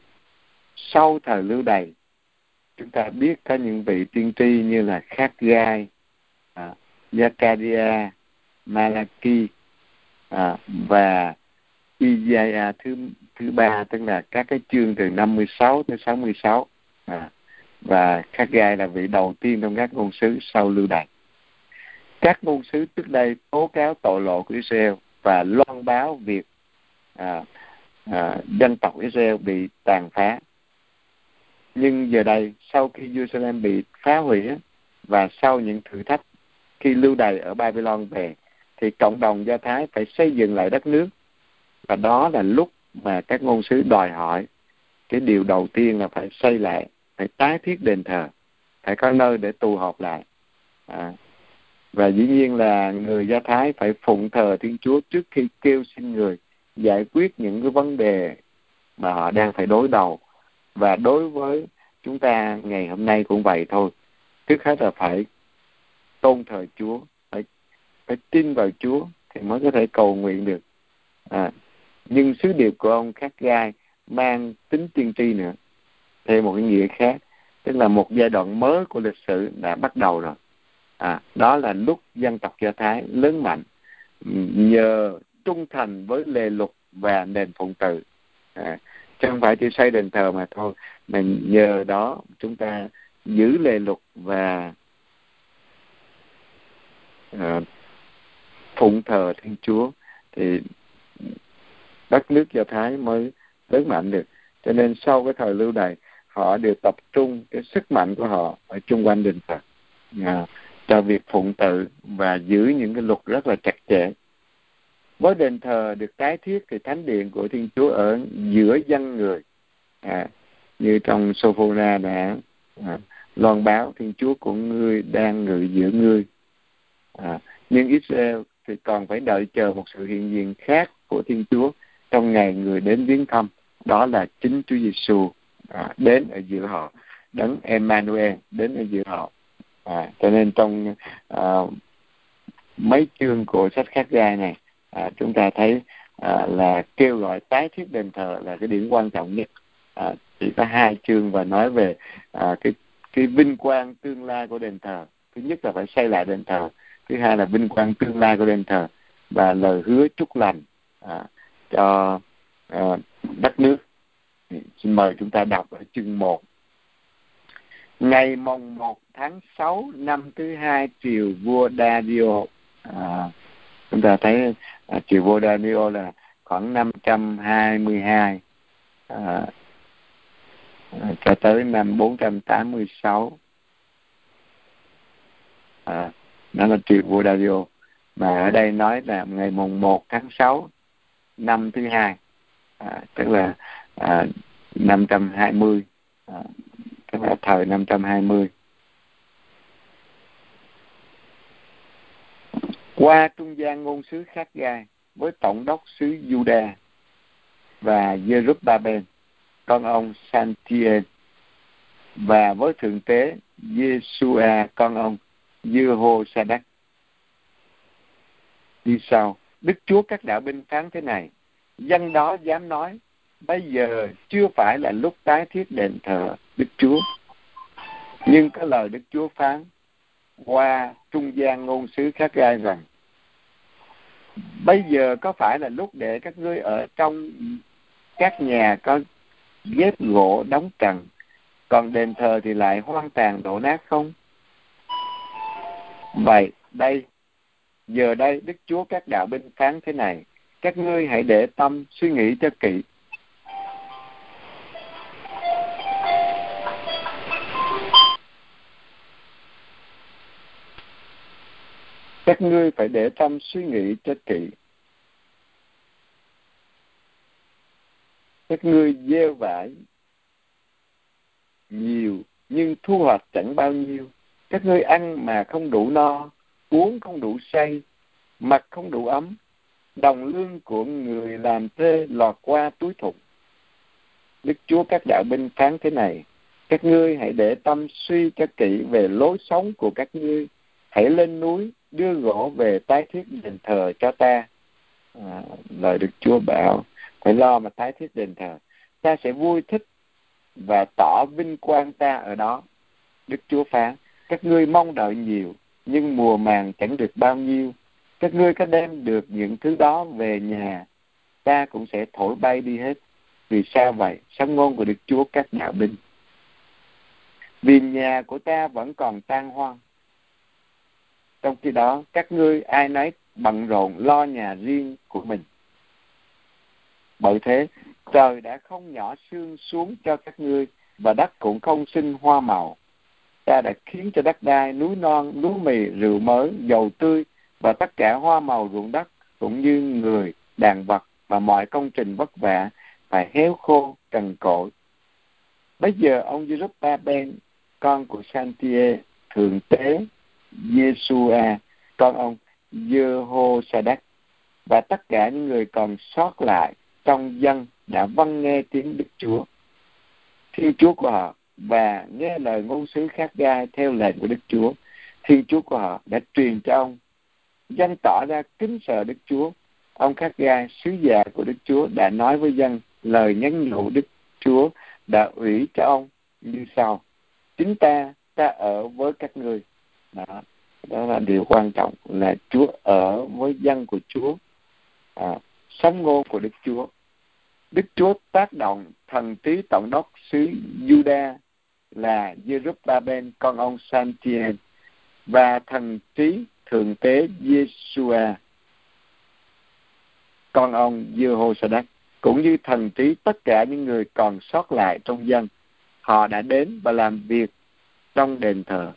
sau thời lưu đày, chúng ta biết có những vị tiên tri như là Khát-gai, à, Gia-ca-đi-a, Ma-la-ki à, và Isaiah thứ thứ ba, tức là các cái chương từ năm mươi sáu tới sáu mươi sáu. À, và Khát-gai là vị đầu tiên trong các ngôn sứ sau lưu đày. Các ngôn sứ trước đây tố cáo tội lỗi của Israel và loan báo việc à, à, dân tộc Israel bị tàn phá. Nhưng giờ đây, sau khi Jerusalem bị phá hủy và sau những thử thách khi lưu đày ở Babylon về, thì cộng đồng Do Thái phải xây dựng lại đất nước. Và đó là lúc mà các ngôn sứ đòi hỏi cái điều đầu tiên là phải xây lại, phải tái thiết đền thờ, phải có nơi để tụ họp lại. À, và dĩ nhiên là người Do Thái phải phụng thờ Thiên Chúa trước khi kêu xin người giải quyết những cái vấn đề mà họ đang phải đối đầu. Và đối với chúng ta ngày hôm nay cũng vậy thôi. Trước hết là phải tôn thờ Chúa, phải, phải tin vào Chúa thì mới có thể cầu nguyện được. À, nhưng sứ điệp của ông Khát-gai mang tính tiên tri nữa, thêm một cái nghĩa khác, tức là một giai đoạn mới của lịch sử đã bắt đầu rồi. À, đó là lúc dân tộc Do Thái lớn mạnh nhờ trung thành với lề luật và nền phụng tự. À, chứ không phải chỉ xây đền thờ mà thôi, mà nhờ đó chúng ta giữ lề luật và uh, phụng thờ Thiên Chúa thì đất nước Do Thái mới lớn mạnh được. Cho nên sau cái thời lưu đày, họ đều tập trung cái sức mạnh của họ ở chung quanh đền thờ à, cho việc phụng tự và giữ những cái luật rất là chặt chẽ. Với đền thờ được tái thiết thì thánh điện của Thiên Chúa ở giữa dân người, à, như trong Sophona đã à, loan báo Thiên Chúa của ngươi đang ngự giữa ngươi. À, nhưng Israel thì còn phải đợi chờ một sự hiện diện khác của Thiên Chúa trong ngày người đến viếng thăm, đó là chính Chúa Giêsu à, đến ở giữa họ, đấng Emmanuel đến ở giữa họ. À, cho nên trong à, mấy chương của sách Khắc Gai này, à, chúng ta thấy à, là kêu gọi tái thiết đền thờ là cái điểm quan trọng nhất. À, chỉ có hai chương và nói về à, cái cái vinh quang tương lai của đền thờ. Thứ nhất là phải xây lại đền thờ, thứ hai là vinh quang tương lai của đền thờ và lời hứa chúc lành à, cho à, đất nước. Xin mời chúng ta đọc ở chương một. Ngày mồng một tháng sáu năm thứ hai triều vua Dario, à, chúng ta thấy à, triều vua Dario là khoảng năm trăm hai mươi hai à, cho tới năm bốn trăm tám mươi sáu. À, đó là triều vua Dario, mà ở đây nói là ngày mùng một tháng sáu năm thứ hai, à, tức là à, năm trăm hai mươi, à, tức là thời năm trăm hai mươi. Qua trung gian ngôn sứ Khắc Gai với tổng đốc xứ Juda và Jerubbaben con ông Santiel, và với thượng tế Giê-su-a con ông Giê-hô-sa-đắc đi sau. Đức Chúa các đạo binh phán thế này: dân đó dám nói, bây giờ chưa phải là lúc tái thiết đền thờ Đức Chúa. Nhưng có lời Đức Chúa phán qua trung gian ngôn sứ Khắc Gai rằng: bây giờ có phải là lúc để các ngươi ở trong các nhà có ghép gỗ đóng trần, còn đền thờ thì lại hoang tàn đổ nát không? Vậy đây, giờ đây Đức Chúa các đạo binh phán thế này: các ngươi hãy để tâm suy nghĩ cho kỹ. Các ngươi phải để tâm suy nghĩ cho kỹ. Các ngươi gieo vải nhiều nhưng thu hoạch chẳng bao nhiêu. Các ngươi ăn mà không đủ no, uống không đủ say, mặc không đủ ấm. Đồng lương của người làm thuê lọt qua túi thùng. Đức Chúa các đạo binh phán thế này: các ngươi hãy để tâm suy cho kỹ về lối sống của các ngươi. Hãy lên núi đưa gỗ về tái thiết đền thờ cho ta. À, lời Đức Chúa bảo phải lo mà tái thiết đền thờ, ta sẽ vui thích và tỏ vinh quang ta ở đó. Đức Chúa phán: các ngươi mong đợi nhiều nhưng mùa màng chẳng được bao nhiêu. Các ngươi có đem được những thứ đó về nhà, ta cũng sẽ thổi bay đi hết. Vì sao vậy? Sấm ngôn của Đức Chúa các đạo binh. Vì nhà của ta vẫn còn tan hoang. Trong khi đó các ngươi ai nấy bận rộn lo nhà riêng của mình. Bởi thế trời đã không nhỏ sương xuống cho các ngươi, và đất cũng không sinh hoa màu. Ta đã khiến cho đất đai, núi non, lúa mì, rượu mới, dầu tươi và tất cả hoa màu ruộng đất, cũng như người, đàn vật và mọi công trình vất vả phải héo khô, cằn cỗi. Bây giờ ông Jerubbaben, con của Santiel, thượng tế Giê-su-a, con ông Giê-hô-sa-đắc, và tất cả những người còn sót lại trong dân đã vâng nghe tiếng Đức Chúa, Thiên Chúa của họ, và nghe lời ngôn sứ Khắc Gai theo lệnh của Đức Chúa, Thiên Chúa của họ, đã truyền cho ông. Dân tỏ ra kính sợ Đức Chúa. Ông Khắc Gai, sứ giả của Đức Chúa, đã nói với dân lời nhắn nhủ Đức Chúa đã ủy cho ông như sau: chính ta, ta ở với các ngươi. Đó, đó là điều quan trọng, là Chúa ở với dân của Chúa. À, sấm ngôn của Đức Chúa. Đức Chúa tác động thần tí tổng đốc xứ Juda là Jerubbaben con ông Santiel và thần trí thượng tế Giê-su-a con ông Giê-hô-sa-đắc, cũng như thần trí tất cả những người còn sót lại trong dân. Họ đã đến và làm việc trong đền thờ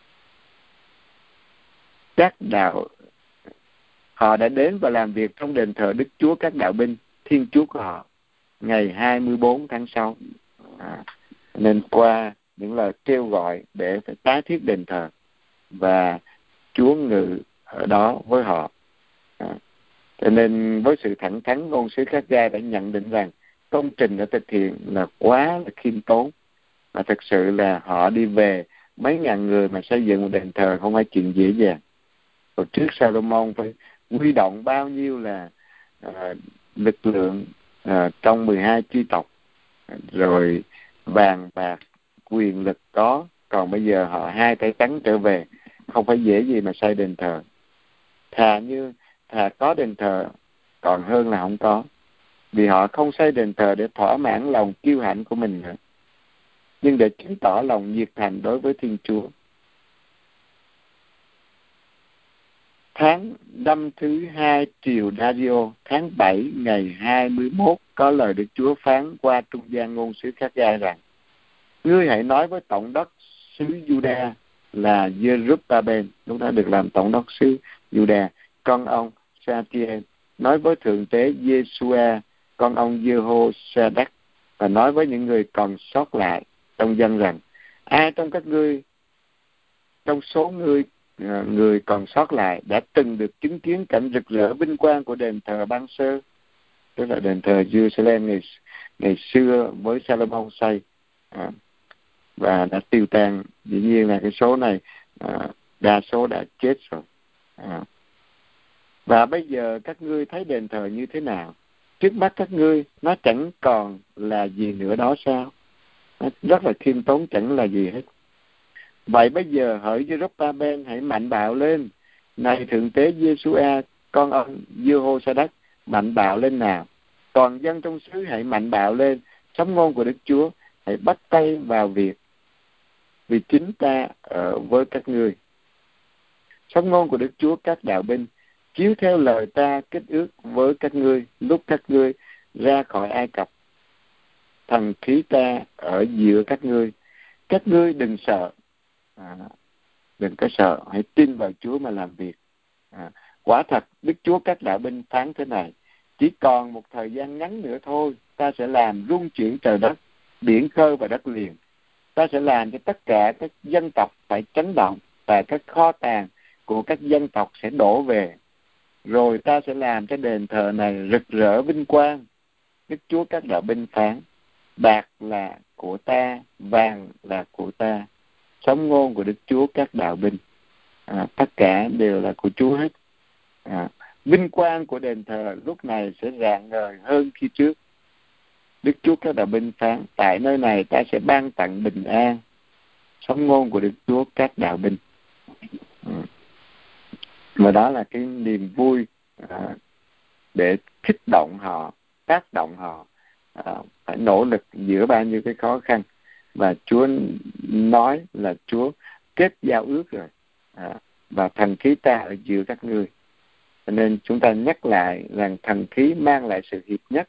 các đạo họ đã đến và làm việc trong đền thờ Đức Chúa các đạo binh Thiên Chúa của họ ngày hai mươi bốn tháng sáu. À, nên qua những lời kêu gọi để phải tái thiết đền thờ, và Chúa ngự ở đó với họ. À, cho nên với sự thẳng thắn, ngôn sứ Khắc-gai đã nhận định rằng công trình đã thực hiện là quá là khiêm tốn, và thực sự là họ đi về mấy ngàn người mà xây dựng một đền thờ không phải chuyện dễ dàng. Rồi trước Salomon phải huy động bao nhiêu là à, lực lượng à, trong mười hai chi tộc, rồi vàng bạc quyền lực có, còn bây giờ họ hai tay trắng trở về, không phải dễ gì mà xây đền thờ. Thà như thà có đền thờ còn hơn là không có, vì họ không xây đền thờ để thỏa mãn lòng kiêu hãnh của mình nữa, nhưng để chứng tỏ lòng nhiệt thành đối với Thiên Chúa. Tháng năm thứ hai triều Dario, tháng bảy ngày hai mươi mốt, có lời Đức Chúa phán qua trung gian ngôn sứ Khắc-gai rằng: ngươi hãy nói với tổng đốc xứ Juda là Giê-rút-ba-bên, chúng ta được làm tổng đốc xứ Juda, con ông Sa-ti-ên, nói với thượng tế Giê-xu-a, con ông Giê-hô-sa-đắc, và nói với những người còn sót lại trong dân rằng: ai trong các ngươi, trong số ngươi người còn sót lại đã từng được chứng kiến cảnh rực rỡ vinh quang của đền thờ ban sơ, tức là đền thờ Jerusalem ngày, ngày xưa với Salomon xây, à, và đã tiêu tan. Dĩ nhiên là cái số này à, đa số đã chết rồi. À. Và bây giờ các ngươi thấy đền thờ như thế nào? Trước mắt các ngươi nó chẳng còn là gì nữa đó sao? Nó rất là khiêm tốn, chẳng là gì hết. Vậy bây giờ hỡi Giê-rút-ba-bên, hãy mạnh bạo lên. Này thượng tế Giê-xu-a, con ông Giê-hô-sa-đắc, mạnh bạo lên nào. Toàn dân trong xứ hãy mạnh bạo lên. Sấm ngôn của Đức Chúa, hãy bắt tay vào việc, vì chính ta ở với các ngươi. Sấm ngôn của Đức Chúa các đạo binh, chiếu theo lời ta kết ước với các ngươi lúc các ngươi ra khỏi Ai Cập. Thần khí ta ở giữa các ngươi. Các ngươi đừng sợ. À, đừng có sợ, hãy tin vào Chúa mà làm việc. À, quả thật Đức Chúa các đạo binh phán thế này: chỉ còn một thời gian ngắn nữa thôi, ta sẽ làm rung chuyển trời đất, biển khơi và đất liền. Ta sẽ làm cho tất cả các dân tộc phải chấn động, và các kho tàng của các dân tộc sẽ đổ về. Rồi ta sẽ làm cho đền thờ này rực rỡ vinh quang. Đức Chúa các đạo binh phán: bạc là của ta, vàng là của ta. Sấm ngôn của Đức Chúa các đạo binh, à, tất cả đều là của Chúa hết. À, vinh quang của đền thờ lúc này sẽ rạng ngời hơn khi trước. Đức Chúa các đạo binh phán: tại nơi này ta sẽ ban tặng bình an. Sấm ngôn của Đức Chúa các đạo binh. À, mà đó là cái niềm vui à, để kích động họ, tác động họ à, phải nỗ lực giữa bao nhiêu cái khó khăn. Và Chúa nói là Chúa kết giao ước rồi, à, và thần khí ta ở giữa các ngươi. Cho nên chúng ta nhắc lại rằng thần khí mang lại sự hiệp nhất.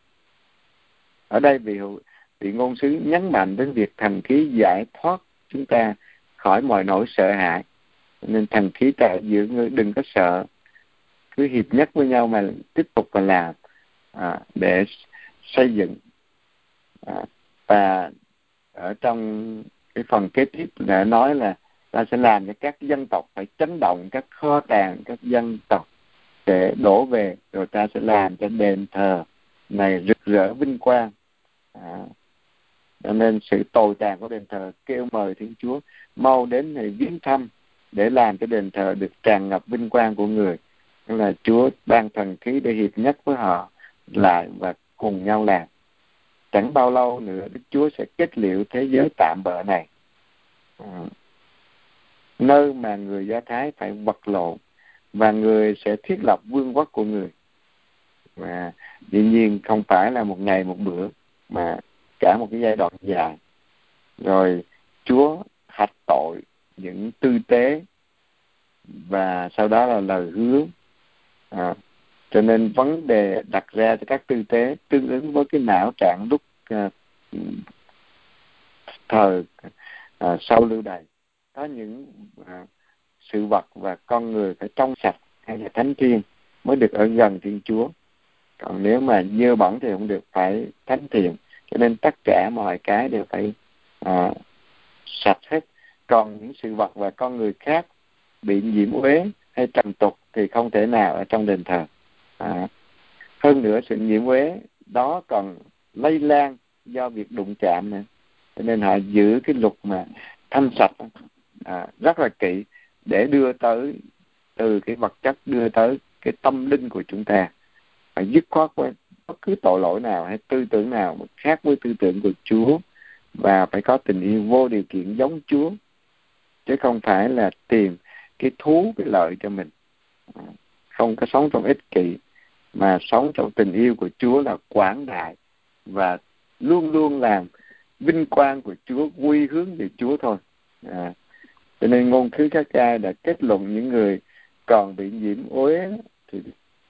Ở đây vị, vị ngôn sứ nhấn mạnh đến việc thần khí giải thoát chúng ta khỏi mọi nỗi sợ hãi. Cho nên thần khí ta ở giữa ngươi, đừng có sợ, cứ hiệp nhất với nhau mà tiếp tục mà làm à, để xây dựng. À, và ở trong cái phần kế tiếp đã nói là ta sẽ làm cho các dân tộc phải chấn động, các kho tàng các dân tộc để đổ về, rồi ta sẽ làm cho đền thờ này rực rỡ vinh quang. À, cho nên sự tồi tàn của đền thờ kêu mời Thiên Chúa mau đến này viếng thăm, để làm cho đền thờ được tràn ngập vinh quang của người. Nên là Chúa ban thần khí để hiệp nhất với họ lại và cùng nhau làm. Chẳng bao lâu nữa Đức Chúa sẽ kết liễu thế giới tạm bợ này, à, nơi mà người Do Thái phải vật lộn, và người sẽ thiết lập vương quốc của người. Và dĩ nhiên không phải là một ngày một bữa, mà cả một cái giai đoạn dài. Rồi Chúa hạch tội những tư tế, và sau đó là lời hứa. À, Cho nên vấn đề đặt ra cho các tư tế tương ứng với cái não trạng lúc uh, thời uh, sau lưu đày. Có những uh, sự vật và con người phải trong sạch hay là thánh thiêng mới được ở gần Thiên Chúa. Còn nếu mà dơ bẩn thì không được, phải thánh thiện. Cho nên tất cả mọi cái đều phải uh, sạch hết. Còn những sự vật và con người khác bị nhiễm uế hay trần tục thì không thể nào ở trong đền thờ. À, hơn nữa sự nhiễm uế đó còn lây lan do việc đụng chạm nữa. Cho nên họ giữ cái luật mà thanh sạch à, rất là kỹ để đưa tới từ cái vật chất đưa tới cái tâm linh của chúng ta. Phải dứt khoát với bất cứ tội lỗi nào hay tư tưởng nào khác với tư tưởng của Chúa, và phải có tình yêu vô điều kiện giống Chúa, chứ không phải là tìm cái thú, cái lợi cho mình. Không có sống trong ích kỷ, mà sống trong tình yêu của Chúa là quảng đại và luôn luôn làm vinh quang của Chúa, quy hướng về Chúa thôi. À, cho nên ngôn sứ Khắc-gai đã kết luận những người còn bị nhiễm uế thì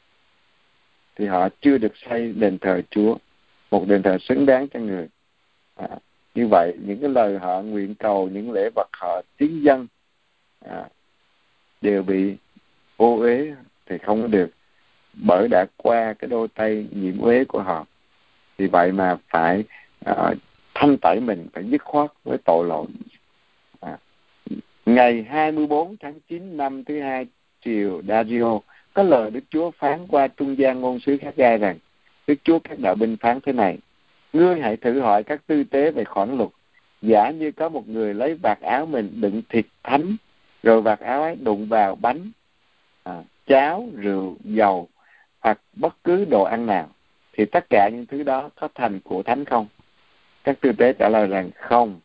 thì họ chưa được xây đền thờ Chúa, một đền thờ xứng đáng cho người. À, như vậy những cái lời họ nguyện cầu, những lễ vật họ tiến dâng à, đều bị ô uế thì không có được, bởi đã qua cái đôi tay nhiễm uế của họ. Vì vậy mà phải uh, thanh tẩy mình, phải dứt khoát với tội lỗi. À, ngày hai mươi bốn tháng chín năm thứ hai triều Dario, có lời Đức Chúa phán qua trung gian ngôn sứ Khắc-gai rằng: Đức Chúa các đạo binh phán thế này: ngươi hãy thử hỏi các tư tế về khoản luật. Giả như có một người lấy vạt áo mình đựng thịt thánh, rồi vạt áo ấy đụng vào bánh, à, cháo, rượu, dầu hoặc bất cứ đồ ăn nào, thì tất cả những thứ đó có thành của thánh không? Các tư tế trả lời rằng không.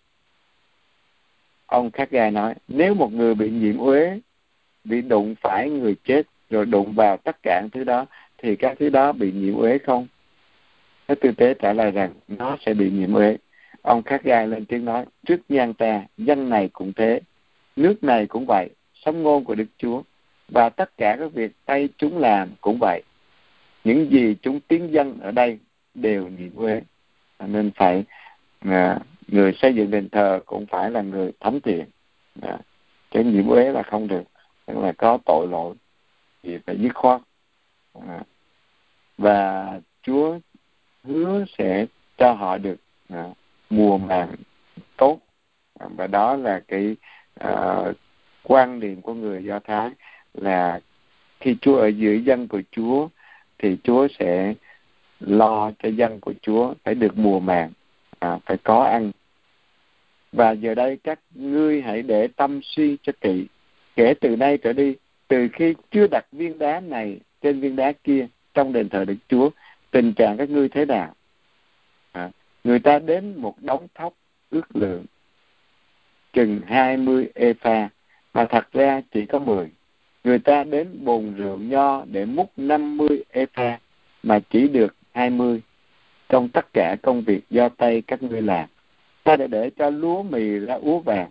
Ông Khắc-gai nói: nếu một người bị nhiễm uế, bị đụng phải người chết, rồi đụng vào tất cả những thứ đó, thì các thứ đó bị nhiễm uế không? Các tư tế trả lời rằng nó sẽ bị nhiễm uế. Ông Khắc-gai lên tiếng nói: trước nhan ta, dân này cũng thế, nước này cũng vậy, sấm ngôn của Đức Chúa, và tất cả các việc tay chúng làm cũng vậy. Những gì chúng tiến dân ở đây đều nhiễm uế. Nên phải à, người xây dựng đền thờ cũng phải là người thánh thiện. À, cái nhiễm uế là không được, tức là có tội lỗi thì phải dứt khoát. À, và Chúa hứa sẽ cho họ được à, mùa màng tốt. À, và đó là cái à, quan điểm của người Do Thái, là khi Chúa ở giữa dân của Chúa thì Chúa sẽ lo cho dân của Chúa phải được mùa màng, à, phải có ăn. Và giờ đây các ngươi hãy để tâm suy cho kỹ, kể từ nay trở đi, từ khi chưa đặt viên đá này trên viên đá kia trong đền thờ Đức Chúa, tình trạng các ngươi thế nào? À, người ta đến một đống thóc ước lượng chừng hai mươi epha, mà thật ra chỉ có mười. Người ta đến bồn rượu nho để múc năm mươi epha, mà chỉ được hai mươi. Trong tất cả công việc do tay các ngươi làm, ta đã để cho lúa mì ra úa vàng,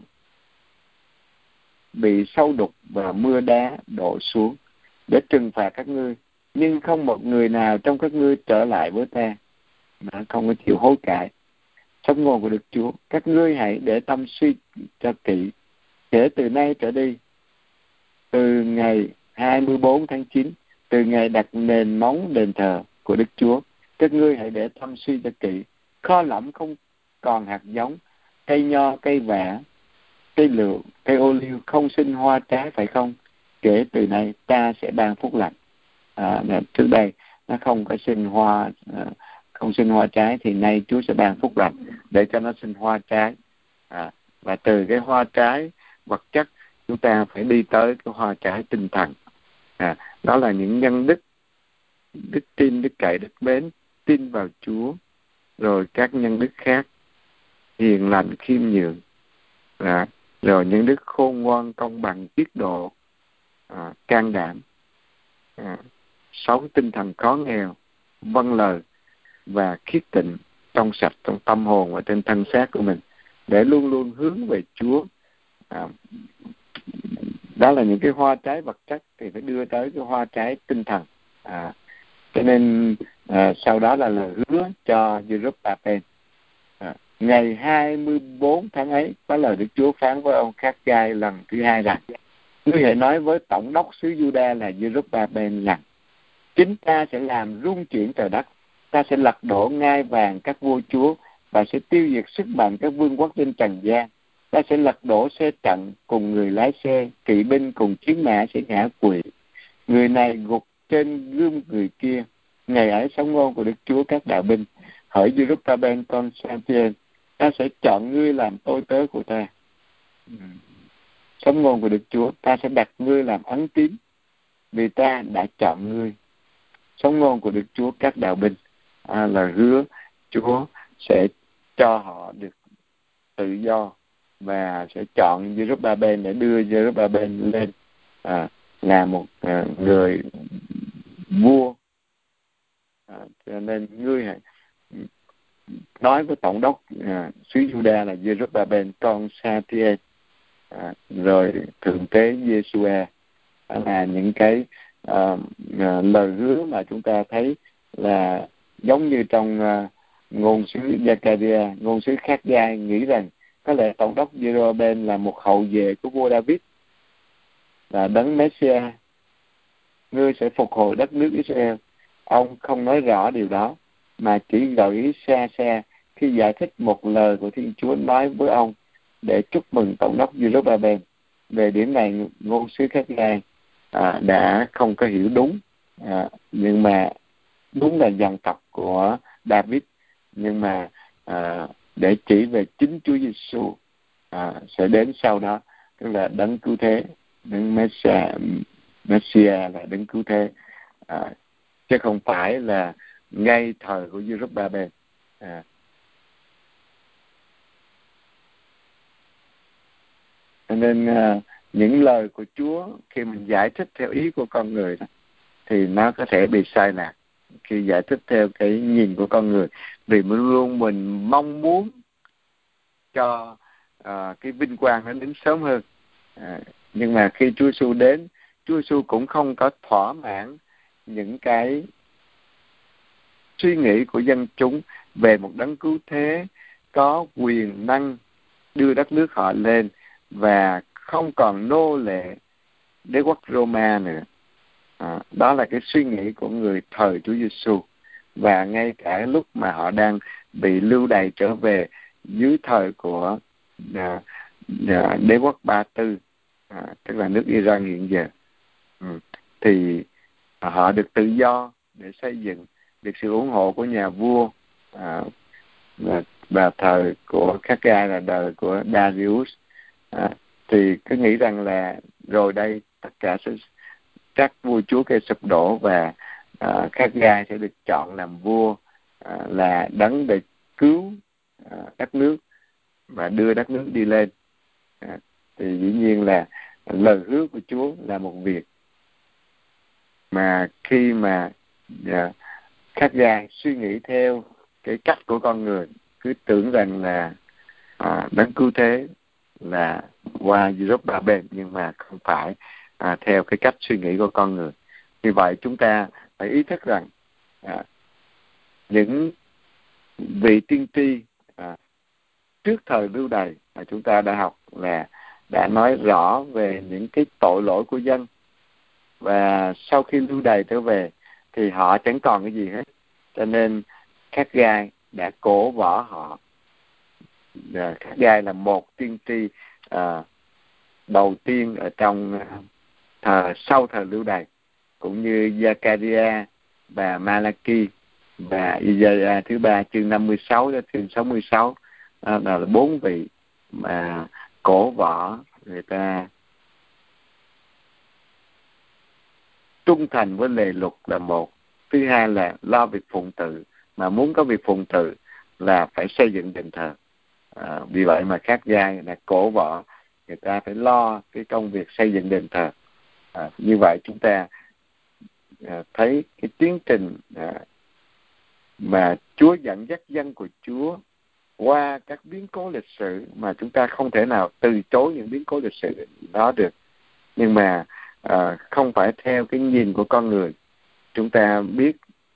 bị sâu đục và mưa đá đổ xuống để trừng phạt các ngươi, nhưng không một người nào trong các ngươi trở lại với ta, mà không có chịu hối cải. Sấm ngôn của Đức Chúa: các ngươi hãy để tâm suy cho kỹ, kể từ nay trở đi, từ ngày hai mươi bốn tháng chín, từ ngày đặt nền móng đền thờ của Đức Chúa, các ngươi hãy để tâm suy cho kỹ. Kho lẫm không còn hạt giống, cây nho, cây vả, cây lựu, cây ô liu không sinh hoa trái, phải không? Kể từ nay ta sẽ ban phúc lành. À, trước đây nó không có sinh hoa, à, không sinh hoa trái, thì nay Chúa sẽ ban phúc lành để cho nó sinh hoa trái. À, và từ cái hoa trái vật chất, chúng ta phải đi tới cái hoa trái tinh thần. À, đó là những nhân đức, đức tin, đức cậy, đức mến, tin vào Chúa, rồi các nhân đức khác: hiền lành, khiêm nhường, à, rồi những đức khôn ngoan, công bằng, tiết độ, à, can đảm, à, sống tinh thần khó nghèo, vâng lời và khiết tịnh, trong sạch trong tâm hồn và trên thân xác của mình, để luôn luôn hướng về Chúa. À, đó là những cái hoa trái vật chất, thì phải đưa tới cái hoa trái tinh thần. À, Cho nên à, sau đó là lời hứa cho Zerubbabel. À, ngày hai mươi bốn tháng ấy có lời Đức Chúa phán với ông Khắc-gai lần thứ hai rằng: ngươi hãy nói với tổng đốc xứ Juda là Zerubbabel rằng: chính ta sẽ làm rung chuyển trời đất, ta sẽ lật đổ ngai vàng các vua chúa và sẽ tiêu diệt sức mạnh các vương quốc trên trần gian. Ta sẽ lật đổ xe trận cùng người lái xe, kỵ binh cùng chiến mã sẽ ngã quỵ. Người này gục trên gươm người kia. Ngày ấy sống ngôn của Đức Chúa các đạo binh: hỡi Zerubbabel con Shealtiel, ta sẽ chọn ngươi làm tôi tớ của ta. Sống ngôn của Đức Chúa: ta sẽ đặt ngươi làm ấn tín, vì ta đã chọn ngươi. Sống ngôn của Đức Chúa các đạo binh à, là hứa Chúa sẽ cho họ được tự do và sẽ chọn Zerubbabel để đưa Zerubbabel lên à, là một à, người vua. À, cho nên ngươi hãy nói với tổng đốc à, xứ Juda là Zerubbabel con Shealtiel, à, rồi thượng tế Giê-xu-a. Đó là những cái à, à, lời hứa mà chúng ta thấy là giống như trong à, ngôn sứ Gia-ca-ri-a, ngôn sứ Khắc-gai nghĩ rằng có lẽ tổng đốc Zerubbabel là một hậu vệ của vua David, là đấng Messiah, ngươi sẽ phục hồi đất nước Israel. Ông không nói rõ điều đó, mà chỉ gợi ý xa xa khi giải thích một lời của Thiên Chúa nói với ông để chúc mừng tổng đốc Zerubbabel. Về điểm này, ngôn sứ Khắc-gai à, đã không có hiểu đúng, à, nhưng mà đúng là dòng tộc của David, nhưng mà à, để chỉ về chính Chúa Giêsu à, sẽ đến sau đó, tức là đấng cứu thế, đấng Messiah, Messiah là đấng cứu thế, à, chứ không phải là ngay thời của Zerubbabel. À. Nên à, những lời của Chúa khi mình giải thích theo ý của con người đó, thì nó có thể bị sai lạc khi giải thích theo cái nhìn của con người, vì mình luôn mình mong muốn cho à, cái vinh quang nó đến sớm hơn. À, nhưng mà khi Chúa Giêsu đến, Chúa Giêsu cũng không có thỏa mãn những cái suy nghĩ của dân chúng về một đấng cứu thế có quyền năng đưa đất nước họ lên và không còn nô lệ đế quốc Roma nữa. À, đó là cái suy nghĩ của người thời Chúa Giêsu, và ngay cả lúc mà họ đang bị lưu đày trở về dưới thời của à, à, đế quốc Ba Tư, à, tức là nước Iran hiện giờ, ừ, thì họ được tự do để xây dựng, được sự ủng hộ của nhà vua, à, và, và thời của Khắc-gai là đời của Darius, à, thì cứ nghĩ rằng là rồi đây tất cả sẽ các vua chúa kia sụp đổ và à, Khắc-gai sẽ được chọn làm vua, à, là đấng để cứu à, đất nước và đưa đất nước đi lên. À, thì dĩ nhiên là lời hứa của Chúa là một việc, mà khi mà à, Khắc-gai suy nghĩ theo cái cách của con người, cứ tưởng rằng là à, đấng cứu thế là qua Zerubbabel, nhưng mà không phải à, theo cái cách suy nghĩ của con người. Vì vậy chúng ta phải ý thức rằng à, những vị tiên tri à, trước thời lưu đày mà chúng ta đã học là đã nói rõ về những cái tội lỗi của dân, và sau khi lưu đày trở về thì họ chẳng còn cái gì hết, cho nên Khắc-gai đã cổ võ họ. Khắc-gai là một tiên tri à, đầu tiên ở trong thời sau thời lưu đày, cũng như Gia-ca-ri-a và Ma-la-ki và Isaiah thứ ba chương năm mươi sáu đến chương sáu mươi sáu, đó là bốn vị mà cổ võ người ta trung thành với lề luật là một. Thứ hai là lo việc phụng tự, mà muốn có việc phụng tự là phải xây dựng đền thờ. À, vì vậy mà Khắc-gai là cổ võ người ta phải lo cái công việc xây dựng đền thờ. À, như vậy chúng ta à, thấy cái tiến trình à, mà Chúa dẫn dắt dân của Chúa qua các biến cố lịch sử, mà chúng ta không thể nào từ chối những biến cố lịch sử đó được, nhưng mà à, không phải theo cái nhìn của con người. Chúng ta biết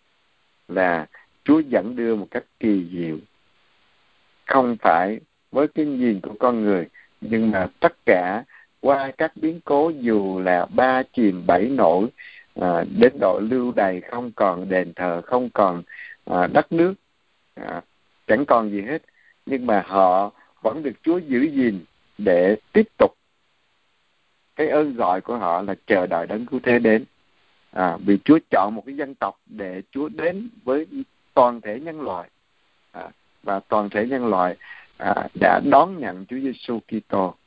là Chúa dẫn đưa một cách kỳ diệu, không phải với cái nhìn của con người, nhưng mà tất cả qua các biến cố, dù là ba chìm bảy nổi, à, đến độ lưu đày, không còn đền thờ, không còn à, đất nước, à, chẳng còn gì hết, nhưng mà họ vẫn được Chúa giữ gìn để tiếp tục cái ơn gọi của họ là chờ đợi đấng cứu thế đến. À, vì Chúa chọn một cái dân tộc để Chúa đến với toàn thể nhân loại, à, và toàn thể nhân loại à, đã đón nhận Chúa Giêsu Kitô,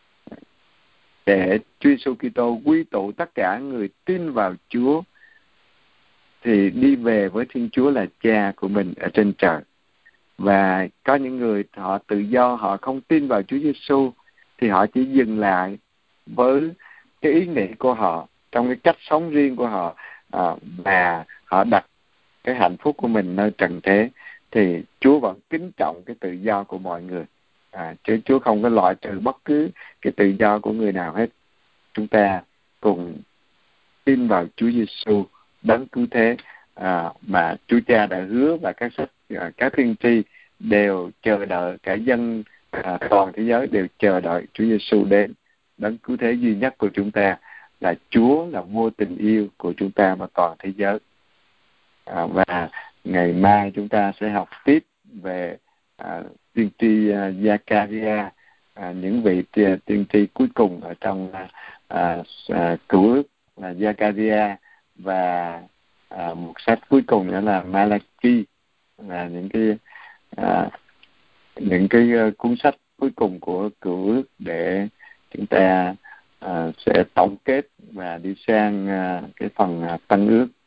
để Chúa Giêsu Kitô quy tụ tất cả người tin vào Chúa thì đi về với Thiên Chúa là Cha của mình ở trên trời. Và có những người họ tự do, họ không tin vào Chúa Giêsu thì họ chỉ dừng lại với cái ý nghĩ của họ, trong cái cách sống riêng của họ, à, và họ đặt cái hạnh phúc của mình nơi trần thế, thì Chúa vẫn kính trọng cái tự do của mọi người, à, chứ Chúa không có loại trừ bất cứ cái tự do của người nào hết. Chúng ta cùng tin vào Chúa Giêsu đấng cứu thế, à, mà Chúa Cha đã hứa, và các sách à, các tiên tri đều chờ đợi, cả dân à, toàn thế giới đều chờ đợi Chúa Giêsu đến, đấng cứu thế duy nhất của chúng ta, là Chúa là vua tình yêu của chúng ta và toàn thế giới. À, và ngày mai chúng ta sẽ học tiếp về à, tiên tri à, Gia-ca-ri-a, à, những vị tiên tri cuối cùng ở trong à, à, à, Cựu ước là Gia-ca-ri-a, và à, một sách cuối cùng nữa là Ma-la-ki, là những cái à, những cái uh, cuốn sách cuối cùng của Cựu ước, để chúng ta uh, sẽ tổng kết và đi sang uh, cái phần uh, Tân ước.